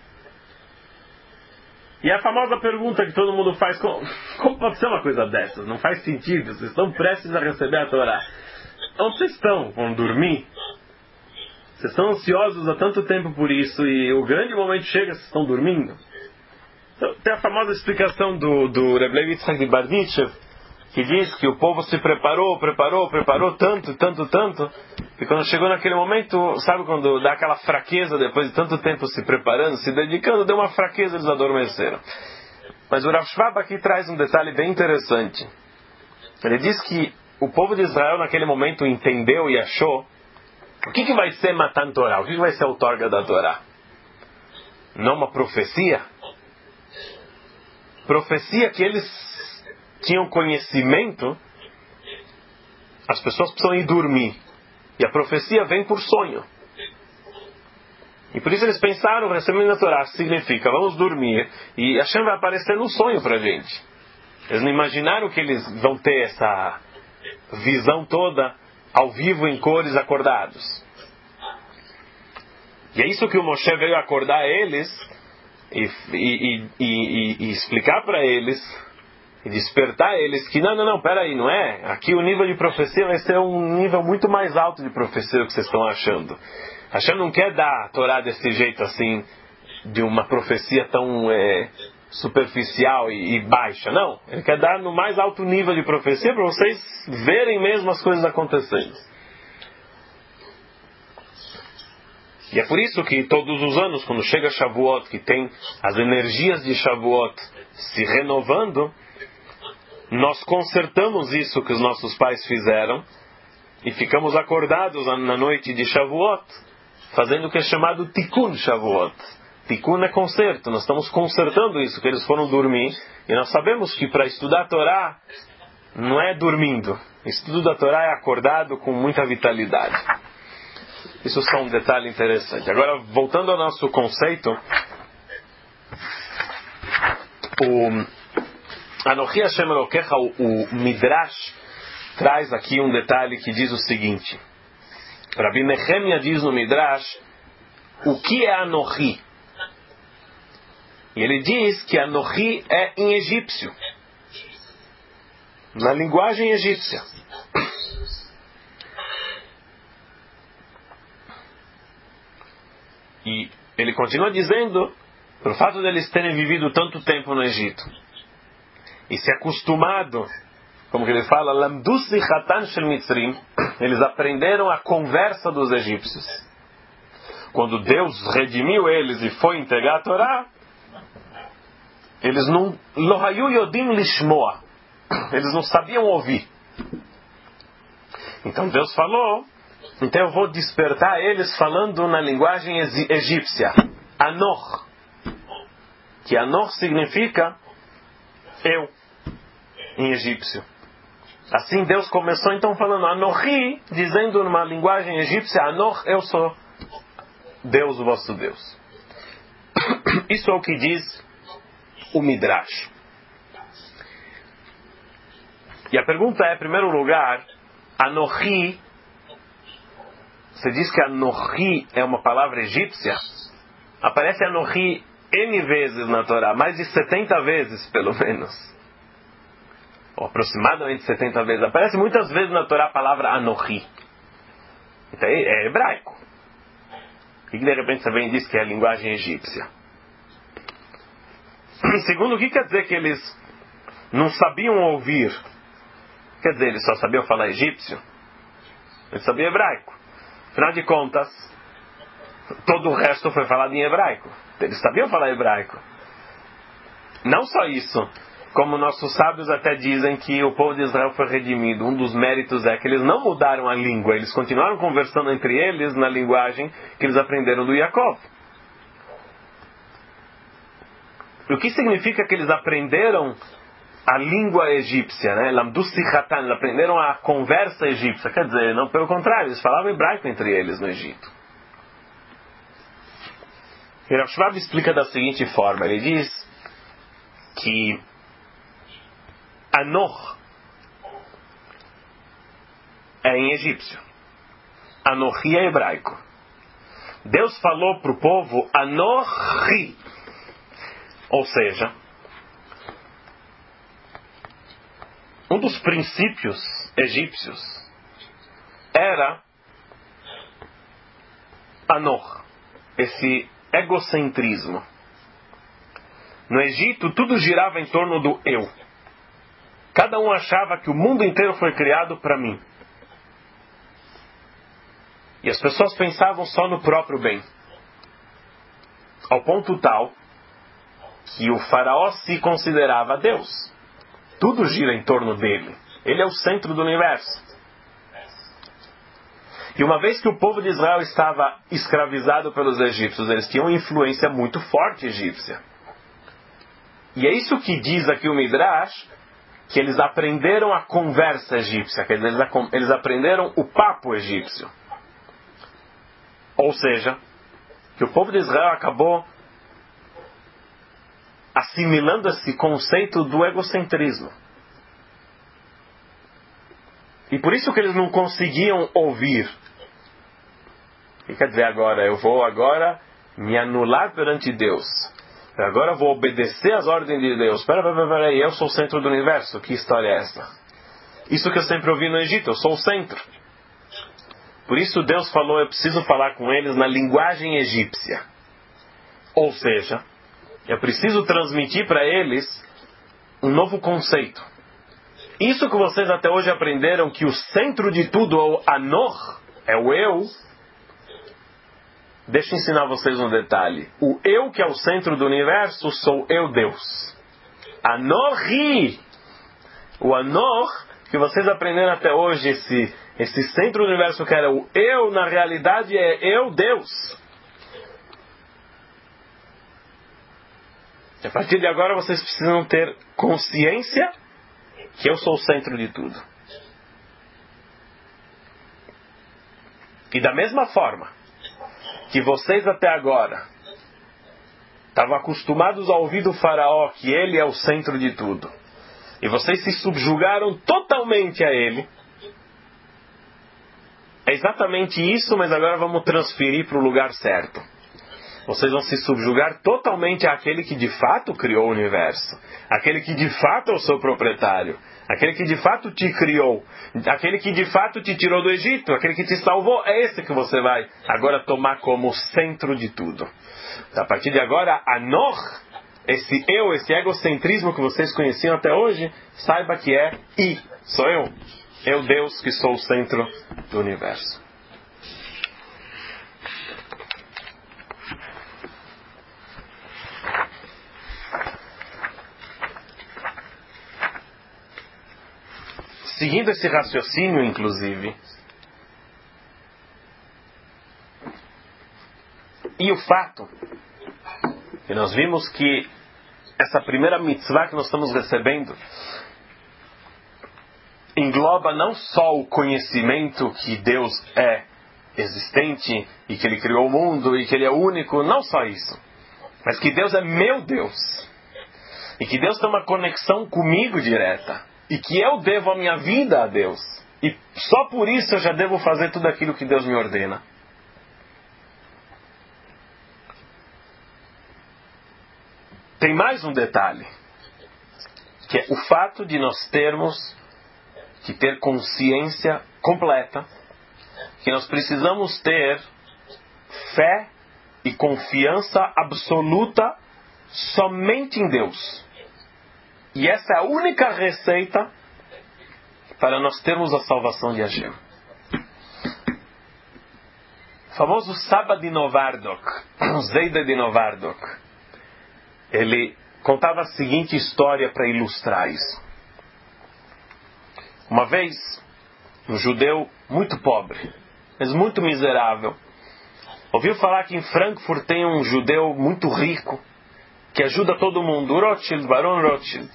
Speaker 1: E a famosa pergunta que todo mundo faz: como, como pode ser uma coisa dessas? Não faz sentido, vocês estão prestes a receber a Torá. Onde vocês estão? Vão dormir? Vocês estão ansiosos há tanto tempo por isso e o grande momento chega, vocês estão dormindo? Então, tem a famosa explicação do, do Reb Levi Yitzhak de Barditchev, que diz que o povo se preparou, preparou, preparou tanto, tanto, tanto, e quando chegou naquele momento, sabe quando dá aquela fraqueza depois de tanto tempo se preparando, se dedicando, deu uma fraqueza, eles adormeceram. Mas o Rav Schwab aqui traz um detalhe bem interessante. Ele diz que o povo de Israel naquele momento entendeu e achou: o que, que vai ser Matan Torá? O que, que vai ser a outorga da Torá? Não uma profecia? Profecia que eles tinham conhecimento, as pessoas precisam ir dormir. E a profecia vem por sonho. E por isso eles pensaram: o recebimento da Torá significa vamos dormir e Hashem vai aparecer no sonho para a gente. Eles não imaginaram que eles vão ter essa visão toda ao vivo, em cores, acordados. E é isso que o Moshe veio acordar eles e, e, e, e, e explicar para eles e despertar eles que não, não, não, peraí, não é? Aqui o nível de profecia vai ser um nível muito mais alto de profecia do que vocês estão achando. Hashem não quer dar a Torá desse jeito assim, de uma profecia tão é, superficial e, e baixa, não. Ele quer dar no mais alto nível de profecia para vocês verem mesmo as coisas acontecendo. E é por isso que todos os anos, quando chega Shavuot, que tem as energias de Shavuot se renovando, nós consertamos isso que os nossos pais fizeram e ficamos acordados na noite de Shavuot, fazendo o que é chamado Tikkun Shavuot. Tikkun é conserto, nós estamos consertando isso, que eles foram dormir, e nós sabemos que para estudar a Torá não é dormindo. O estudo da Torá é acordado com muita vitalidade. Isso é só um detalhe interessante. Agora, voltando ao nosso conceito, o Anochi Hashem Elokecha, o Midrash, traz aqui um detalhe que diz o seguinte. Rabi Nehemia diz no Midrash: o que é Anochi? E ele diz que Anochi é em egípcio, na linguagem egípcia. E ele continua dizendo, pelo fato de eles terem vivido tanto tempo no Egito e se acostumado, como que ele fala, Lamdus zichatan shel Mitzrim, eles aprenderam a conversa dos egípcios. Quando Deus redimiu eles e foi entregar a Torá, eles não lo hayu yodim lishmoa, eles não sabiam ouvir. Então Deus falou: então eu vou despertar eles falando na linguagem egípcia, Anor, que Anor significa eu, em egípcio. Assim Deus começou então falando Anochi, dizendo numa linguagem egípcia, Anor, eu sou. Deus, o vosso Deus. Isso é o que diz o Midrash. E a pergunta é, em primeiro lugar, Anohi, você diz que Anohi é uma palavra egípcia? Aparece Anohi N vezes na Torá, mais de setenta vezes, pelo menos. Ou aproximadamente setenta vezes. Aparece muitas vezes na Torá a palavra Anohi. Então é hebraico. E de repente você vem e diz que é a linguagem egípcia. Segundo, o que quer dizer que eles não sabiam ouvir? Quer dizer, eles só sabiam falar egípcio? Eles sabiam hebraico. Afinal de contas, todo o resto foi falado em hebraico. Eles sabiam falar hebraico. Não só isso, como nossos sábios até dizem que o povo de Israel foi redimido. Um dos méritos é que eles não mudaram a língua. Eles continuaram conversando entre eles na linguagem que eles aprenderam do Yaakov. O que significa que eles aprenderam a língua egípcia, né? Lamdu Sichatan, eles aprenderam a conversa egípcia. Quer dizer, não, pelo contrário, eles falavam hebraico entre eles no Egito. E Rav Schwab explica da seguinte forma, ele diz que Anoch é em egípcio, Anochi é hebraico. Deus falou para o povo Anochi, ou seja, um dos princípios egípcios era Anoch, esse egocentrismo. No Egito, tudo girava em torno do eu. Cada um achava que o mundo inteiro foi criado para mim. E as pessoas pensavam só no próprio bem. Ao ponto tal que o faraó se considerava Deus. Tudo gira em torno dele. Ele é o centro do universo. E uma vez que o povo de Israel estava escravizado pelos egípcios, eles tinham uma influência muito forte egípcia. E é isso que diz aqui o Midrash, que eles aprenderam a conversa egípcia, quer dizer, eles aprenderam o papo egípcio. Ou seja, que o povo de Israel acabou assimilando esse conceito do egocentrismo. E por isso que eles não conseguiam ouvir. E quer dizer agora, eu vou agora me anular perante Deus. Agora eu vou obedecer às ordens de Deus. Espera, espera, espera aí, eu sou o centro do universo. Que história é essa? Isso que eu sempre ouvi no Egito, eu sou o centro. Por isso Deus falou, eu preciso falar com eles na linguagem egípcia. Ou seja, eu preciso transmitir para eles um novo conceito. Isso que vocês até hoje aprenderam, que o centro de tudo é o Anoch, é o eu. Deixa eu ensinar vocês um detalhe. O eu que é o centro do universo, sou eu Deus. Anochi. O Anoch, que vocês aprenderam até hoje, esse, esse centro do universo que era o eu, na realidade é eu Deus. A partir de agora vocês precisam ter consciência que eu sou o centro de tudo. E da mesma forma que vocês até agora estavam acostumados a ouvir do faraó que ele é o centro de tudo, e vocês se subjugaram totalmente a ele, é exatamente isso, mas agora vamos transferir para o lugar certo. Vocês vão se subjugar totalmente àquele que de fato criou o universo, aquele que de fato é o seu proprietário, aquele que de fato te criou, aquele que de fato te tirou do Egito, aquele que te salvou. É esse que você vai agora tomar como centro de tudo. A partir de agora, Anoch, esse eu, esse egocentrismo que vocês conheciam até hoje, saiba que é I, sou eu. Eu, Deus, que sou o centro do universo. Seguindo esse raciocínio, inclusive, e o fato que nós vimos que essa primeira mitzvah que nós estamos recebendo engloba não só o conhecimento que Deus é existente e que Ele criou o mundo e que Ele é único. Não só isso, mas que Deus é meu Deus e que Deus tem uma conexão comigo direta e que eu devo a minha vida a Deus e só por isso eu já devo fazer tudo aquilo que Deus me ordena. Tem mais um detalhe, que é o fato de nós termos que ter consciência completa que nós precisamos ter fé e confiança absoluta somente em Deus. E essa é a única receita para nós termos a salvação de Hashem. O famoso Saba de Novardok, o Zeida de Novardok, ele contava a seguinte história para ilustrar isso. Uma vez, um judeu muito pobre, mas muito miserável, ouviu falar que em Frankfurt tem um judeu muito rico, que ajuda todo mundo, Rothschild, Baron Rothschild.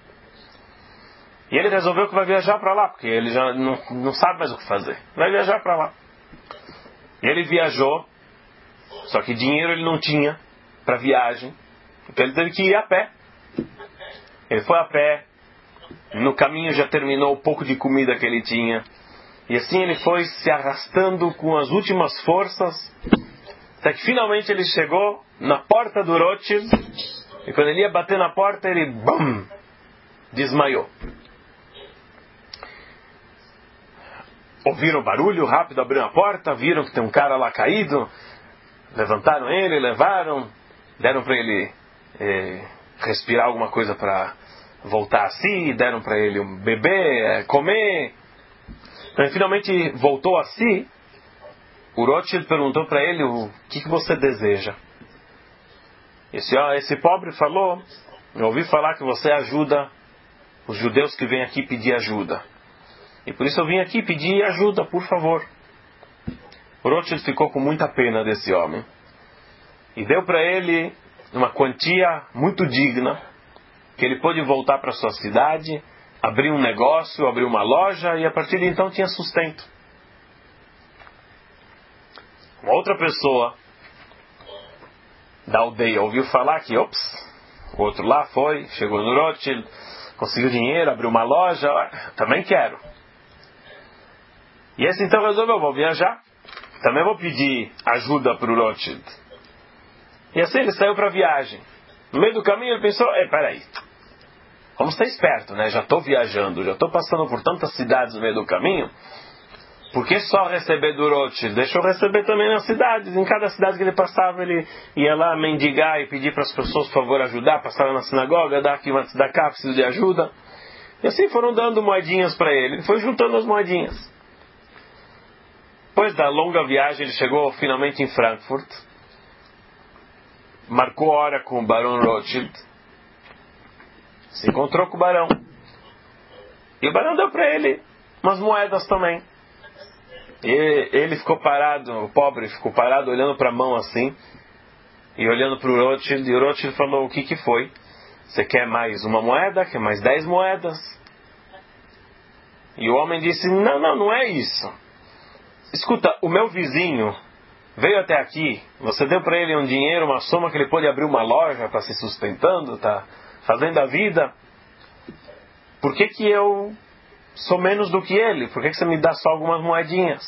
Speaker 1: E ele resolveu que vai viajar para lá, porque ele já não, não sabe mais o que fazer. Vai viajar para lá. E ele viajou, só que dinheiro ele não tinha para viagem, então ele teve que ir a pé. Ele foi a pé, no caminho já terminou o pouco de comida que ele tinha, e assim ele foi se arrastando com as últimas forças, até que finalmente ele chegou na porta do Rothschild, e quando ele ia bater na porta, ele bum, desmaiou. Ouviram o barulho, rápido abriram a porta, viram que tem um cara lá caído, levantaram ele, levaram, deram para ele eh, respirar alguma coisa para voltar a si, deram para ele um beber, comer. Quando finalmente voltou a si, o Rothschild perguntou para ele: o que, que você deseja? Esse, ó, esse pobre falou: eu ouvi falar que você ajuda os judeus que vêm aqui pedir ajuda, e por isso eu vim aqui pedir ajuda, por favor. O Rothschild ficou com muita pena desse homem e deu para ele uma quantia muito digna, que ele pôde voltar para sua cidade, abrir um negócio, abrir uma loja, e a partir de então tinha sustento. Uma outra pessoa da aldeia ouviu falar que, ops, o outro lá foi, chegou no Rothschild, conseguiu dinheiro, abriu uma loja, também quero. E esse então resolveu: vou viajar, também vou pedir ajuda para o Rothschild. E assim ele saiu para a viagem. No meio do caminho ele pensou: ei, peraí, vamos estar esperto, né? Já estou viajando, já estou passando por tantas cidades no meio do caminho, por que só receber do Rothschild? Deixa eu receber também nas cidades. Em cada cidade que ele passava, ele ia lá mendigar e pedir para as pessoas, por favor, ajudar. Passava na sinagoga, dar aqui uma tzedakah, preciso de ajuda. E assim foram dando moedinhas para ele. Ele foi juntando as moedinhas. Depois da longa viagem, ele chegou finalmente em Frankfurt. Marcou hora com o Barão Rothschild. Se encontrou com o Barão. E o Barão deu para ele umas moedas também. E ele ficou parado, o pobre ficou parado olhando para a mão assim, e olhando para o Rothschild, e o Rothschild falou: o que que foi? Você quer mais uma moeda? Quer mais dez moedas? E o homem disse: não, não, não é isso. Escuta, o meu vizinho veio até aqui, você deu para ele um dinheiro, uma soma que ele pôde abrir uma loja, está se sustentando, está fazendo a vida. Por que que eu sou menos do que ele? Por que que você me dá só algumas moedinhas?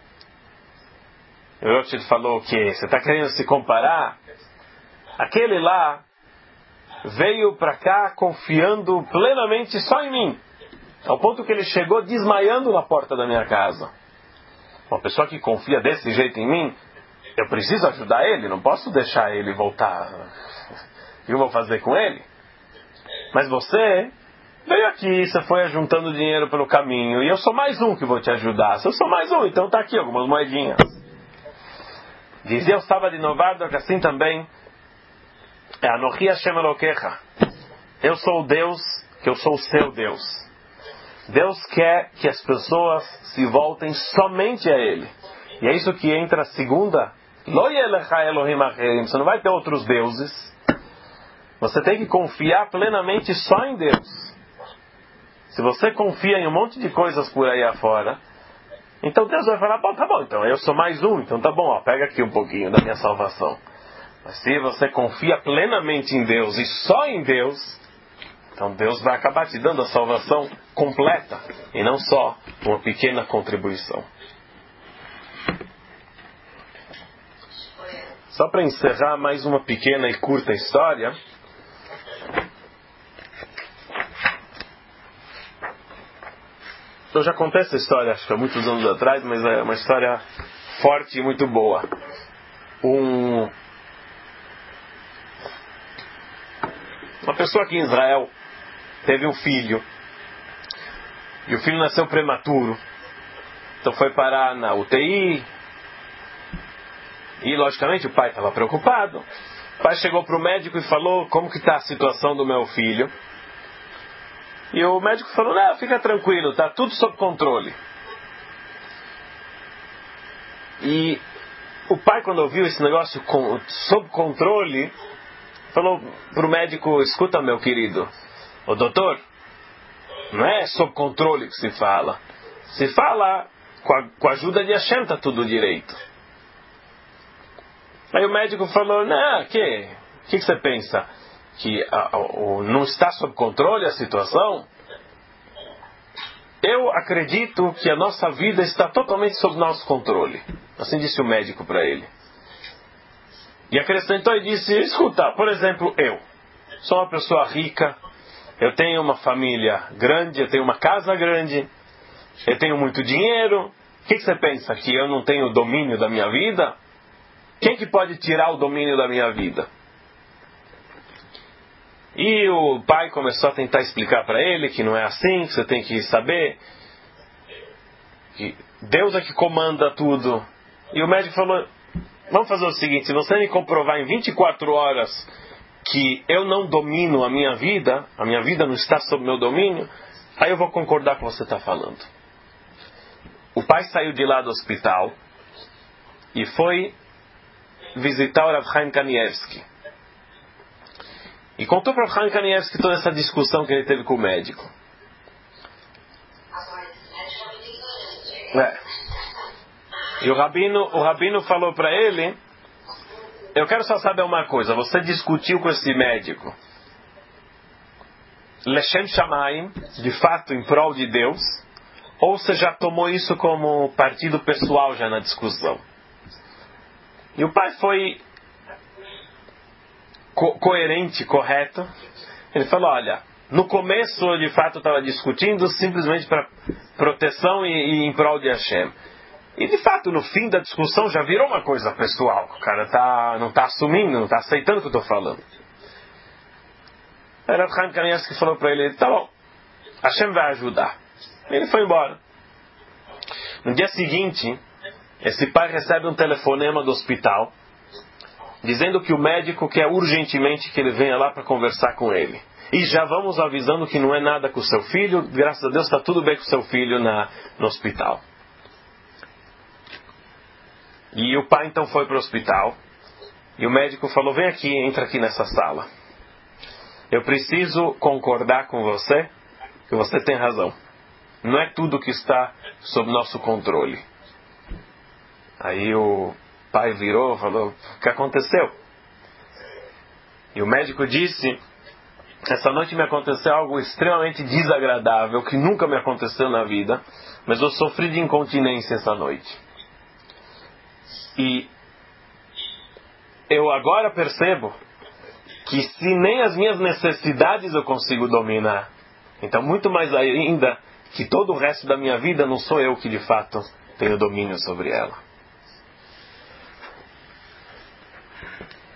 Speaker 1: O Rothschild falou: o quê? Você está querendo se comparar? Aquele lá veio para cá confiando plenamente só em mim, ao ponto que ele chegou desmaiando na porta da minha casa. Uma pessoa que confia desse jeito em mim, eu preciso ajudar ele, não posso deixar ele voltar. O que eu vou fazer com ele? Mas você veio aqui, você foi juntando dinheiro pelo caminho, e eu sou mais um que vou te ajudar. Se eu sou mais um, então está aqui algumas moedinhas. Dizia o Saba de Novardok assim também: Anochi Hashem Elokecha, eu sou o Deus, que eu sou o seu Deus. Deus quer que as pessoas se voltem somente a Ele. E é isso que entra a segunda: Lo yelecha Elohim acherim. Você não vai ter outros deuses. Você tem que confiar plenamente só em Deus. Se você confia em um monte de coisas por aí afora, Então Deus vai falar, bom, tá bom, então eu sou mais um, então tá bom, ó, pega aqui um pouquinho da minha salvação. Mas se você confia plenamente em Deus e só em Deus, então Deus vai acabar te dando a salvação completa e não só uma pequena contribuição. Só para encerrar mais uma pequena e curta história. Eu já contei essa história, acho que há muitos anos atrás, mas é uma história forte e muito boa. Um, uma pessoa aqui em Israel teve um filho. E o filho nasceu prematuro. Então foi parar na U T I. E logicamente o pai estava preocupado. O pai chegou para o médico e falou como que está a situação do meu filho. E o médico falou, não, fica tranquilo, está tudo sob controle. E o pai, quando ouviu esse negócio com, sob controle, falou para o médico, escuta meu querido, ô doutor, não é sob controle que se fala. Se fala, com a, com a ajuda de Hashem está tudo direito. Aí o médico falou, não, que, que, que você pensa? Que a, a, o, não está sob controle a situação? Eu acredito que a nossa vida está totalmente sob nosso controle. Assim disse o médico para ele. E acrescentou e disse, escuta, por exemplo, eu sou uma pessoa rica, eu tenho uma família grande, eu tenho uma casa grande, eu tenho muito dinheiro. O que, que você pensa? Que eu não tenho domínio da minha vida? Quem que pode tirar o domínio da minha vida? E o pai começou a tentar explicar para ele que não é assim, que você tem que saber que Deus é que comanda tudo. E o médico falou, vamos fazer o seguinte, se você me comprovar em vinte e quatro horas que eu não domino a minha vida, a minha vida não está sob meu domínio, aí eu vou concordar com o que você está falando. O pai saiu de lá do hospital e foi visitar o Rav Chaim Kanievsky. E contou para o Rav Chaim Kanievsky toda essa discussão que ele teve com o médico. É. E o rabino, o rabino falou para ele, eu quero só saber uma coisa, você discutiu com esse médico Leshem Shamayim, de fato em prol de Deus, ou você já tomou isso como partido pessoal já na discussão? E o pai foi co- coerente, correto. Ele falou, olha, no começo eu de fato estava discutindo simplesmente para proteção e, e em prol de Hashem. E de fato no fim da discussão já virou uma coisa pessoal. O cara tá, não está assumindo, não está aceitando o que eu estou falando. Aí o Chaim Kanievsky falou para ele, tá bom, Hashem vai ajudar. Ele foi embora. No dia seguinte, esse pai recebe um telefonema do hospital dizendo que o médico quer urgentemente que ele venha lá para conversar com ele. E já vamos avisando que não é nada com o seu filho, graças a Deus está tudo bem com o seu filho na, no hospital. E o pai então foi para o hospital e o médico falou, vem aqui, entra aqui nessa sala. Eu preciso concordar com você que você tem razão. Não é tudo que está sob nosso controle. Aí o pai virou e falou, o que aconteceu? E o médico disse, essa noite me aconteceu algo extremamente desagradável, que nunca me aconteceu na vida, mas eu sofri de incontinência essa noite. E eu agora percebo que se nem as minhas necessidades eu consigo dominar, então muito mais ainda que todo o resto da minha vida não sou eu que de fato tenho domínio sobre ela.